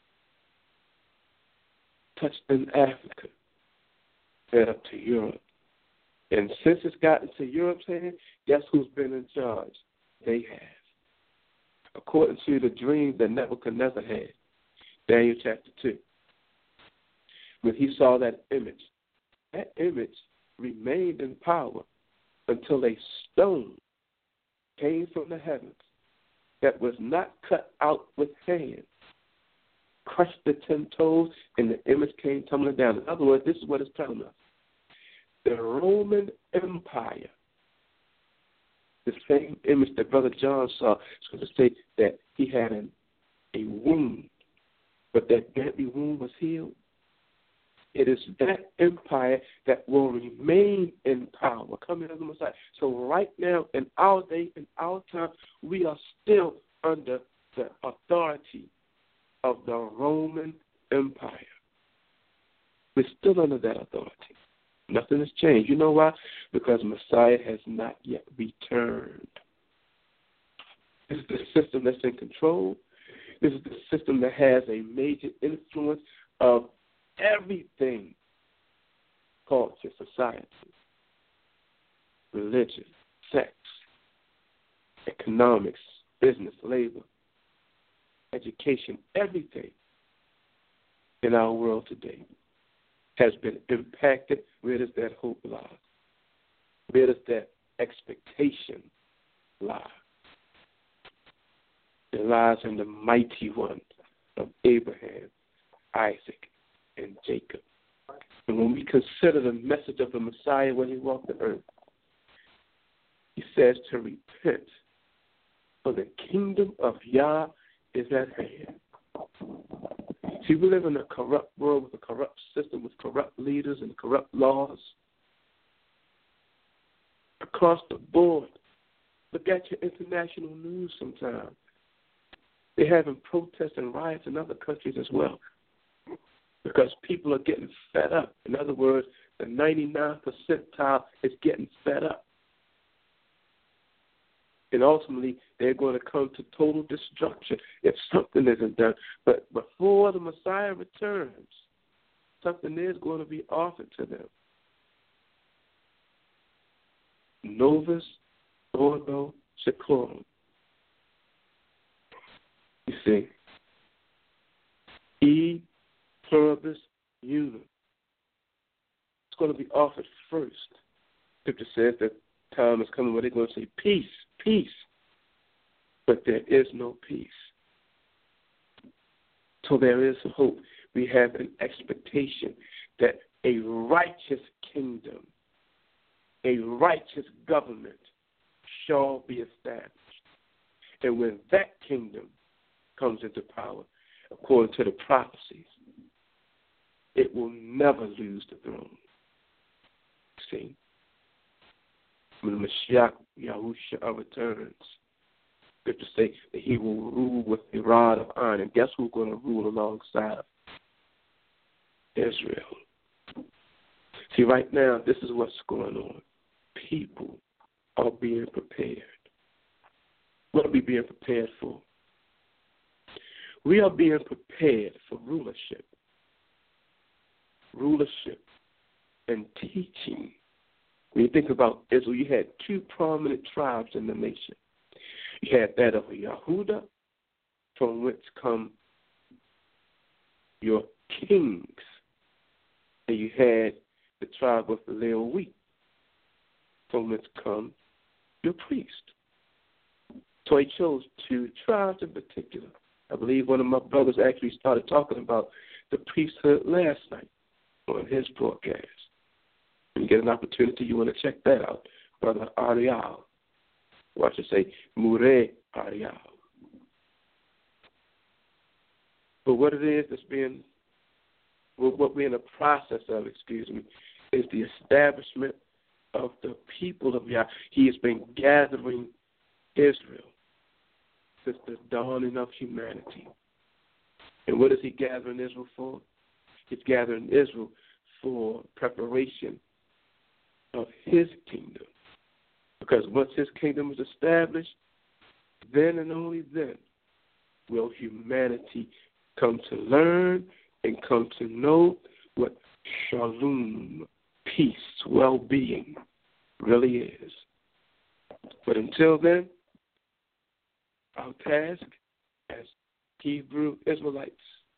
touched in Africa, and up to Europe. And since it's gotten to Europe's hand, guess who's been in charge? They have. According to the dream that Nebuchadnezzar had, Daniel chapter 2. When he saw that image remained in power until a stone came from the heavens that was not cut out with hands, crushed the 10 toes, and the image came tumbling down. In other words, this is what it's telling us. The Roman Empire, the same image that Brother John saw, is going to say that he had a wound, but that deadly wound was healed. It is that empire that will remain in power, coming as the Messiah. So right now, in our day, in our time, we are still under the authority of the Roman Empire. We're still under that authority. Nothing has changed. You know why? Because Messiah has not yet returned. This is the system that's in control. This is the system that has a major influence of everything: culture, society, religion, sex, economics, business, labor, education. Everything in our world today has been impacted. Where does that hope lie? Where does that expectation lie? It lies in the mighty ones of Abraham, Isaac, and Jacob. And when we consider the message of the Messiah when he walked the earth, he says to repent, for the kingdom of Yah is at hand. See, we live in a corrupt world with a corrupt system, with corrupt leaders and corrupt laws. Across the board. Look at your international news sometimes. They're having protests and riots in other countries as well, because people are getting fed up. In other words, the 99th percentile is getting fed up. And ultimately, they're going to come to total destruction if something isn't done. But before the Messiah returns, something is going to be offered to them. Novus Ordo Seclorum. You see, E pluribus unum. It's going to be offered first. Scripture says that time is coming where they're going to say, peace, peace. But there is no peace. So there is hope. We have an expectation that a righteous kingdom, a righteous government shall be established. And when that kingdom comes into power, according to the prophecies, it will never lose the throne. See? When Mashiach Yahushua returns, Scripture say that he will rule with a rod of iron. And guess who's going to rule alongside of Israel? See, right now, this is what's going on. People are being prepared. What are we being prepared for? We are being prepared for rulership. Rulership and teaching. When you think about Israel, you had two prominent tribes in the nation. You had that of Yehuda, from which come your kings. And you had the tribe of Levi, from which come your priests. So he chose two tribes in particular. I believe one of my brothers actually started talking about the priesthood last night on his broadcast. When you get an opportunity, you want to check that out. Brother Ariel. Or I should say, Mure Ariel. But what it is that's being, what we're in the process of, is the establishment of the people of Yah. He has been gathering Israel since the dawning of humanity. And what is he gathering Israel for? He's gathering Israel for preparation of his kingdom. Because once his kingdom is established, then and only then will humanity come to learn and come to know what shalom, peace, well-being really is. But until then, our task as Hebrew Israelites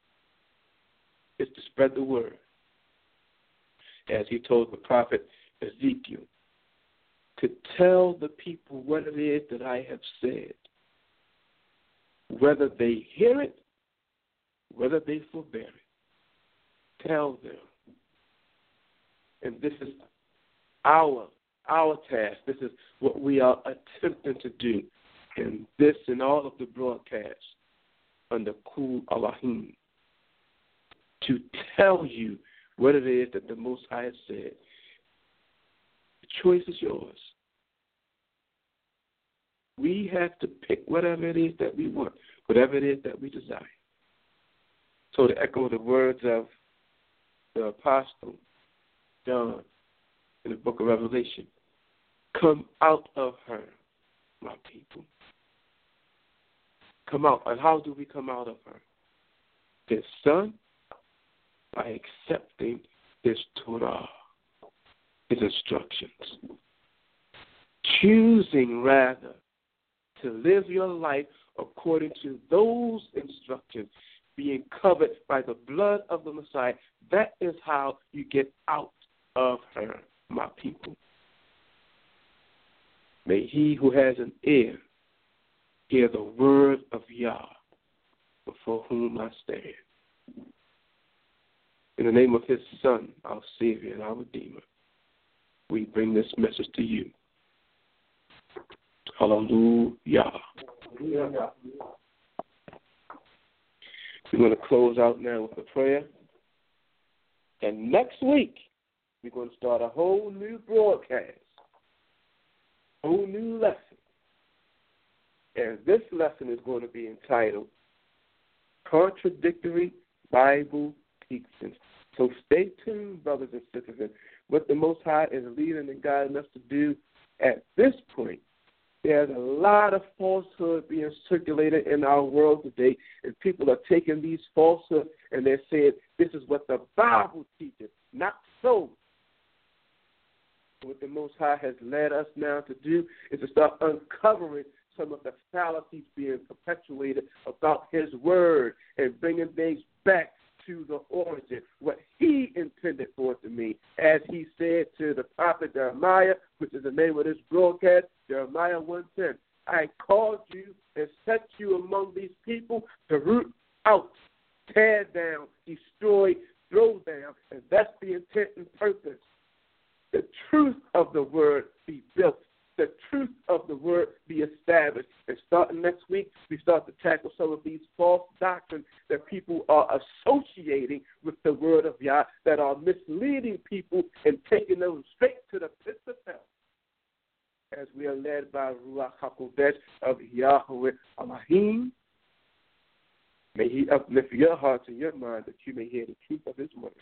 is to spread the word. As he told the prophet Ezekiel, to tell the people what it is that I have said, whether they hear it, whether they forbear it. Tell them. And this is our task. This is what we are attempting to do in this and all of the broadcasts under Kul Elohim, to tell you what it is that the Most High has said. The choice is yours. We have to pick whatever it is that we want, whatever it is that we desire. So to echo the words of the Apostle John in the book of Revelation, come out of her, my people. Come out. And how do we come out of her? His Son, by accepting his Torah, his instructions. Choosing, rather, to live your life according to those instructions, being covered by the blood of the Messiah. That is how you get out of her, my people. May he who has an ear hear the word of Yah, before whom I stand. In the name of his Son, our Savior and our Redeemer, we bring this message to you. Hallelujah. We're going to close out now with a prayer. And next week, we're going to start a whole new broadcast, a whole new lesson. And this lesson is going to be entitled Contradictory Bible Teachings. So stay tuned, brothers and sisters. What the Most High is leading and guiding us to do at this point, there's a lot of falsehood being circulated in our world today, and people are taking these falsehoods and they're saying this is what the Bible teaches. Not so. What the Most High has led us now to do is to start uncovering some of the fallacies being perpetuated about his word and bringing things back to the origin, what he intended for it to mean. As he said to the prophet Jeremiah, which is the name of this broadcast, Jeremiah 1:10, I called you and set you among these people to root out, tear down, destroy, throw down, and that's the intent and purpose. The truth of the word be built. The truth of the word be established. And starting next week, we start to tackle some of these false doctrines that people are associating with the word of Yah, that are misleading people and taking them straight to the pits of hell. As we are led by Ruach HaKodesh of Yahweh Elohim, may he uplift your hearts and your minds that you may hear the truth of his word.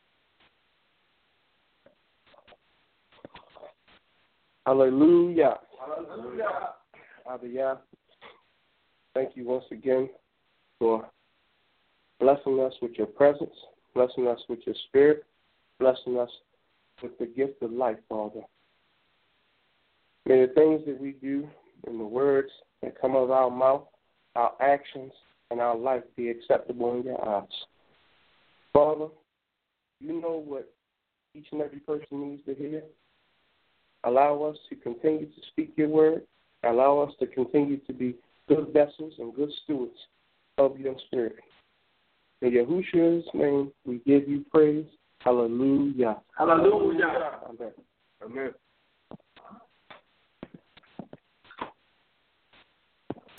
Hallelujah. Hallelujah. Father Yah, thank you once again for blessing us with your presence, blessing us with your spirit, blessing us with the gift of life, Father. May the things that we do and the words that come out of our mouth, our actions, and our life be acceptable in your eyes. Father, you know what each and every person needs to hear. Allow us to continue to speak your word. Allow us to continue to be good vessels and good stewards of your spirit. In Yahushua's name, we give you praise. Hallelujah. Hallelujah. Amen. Amen.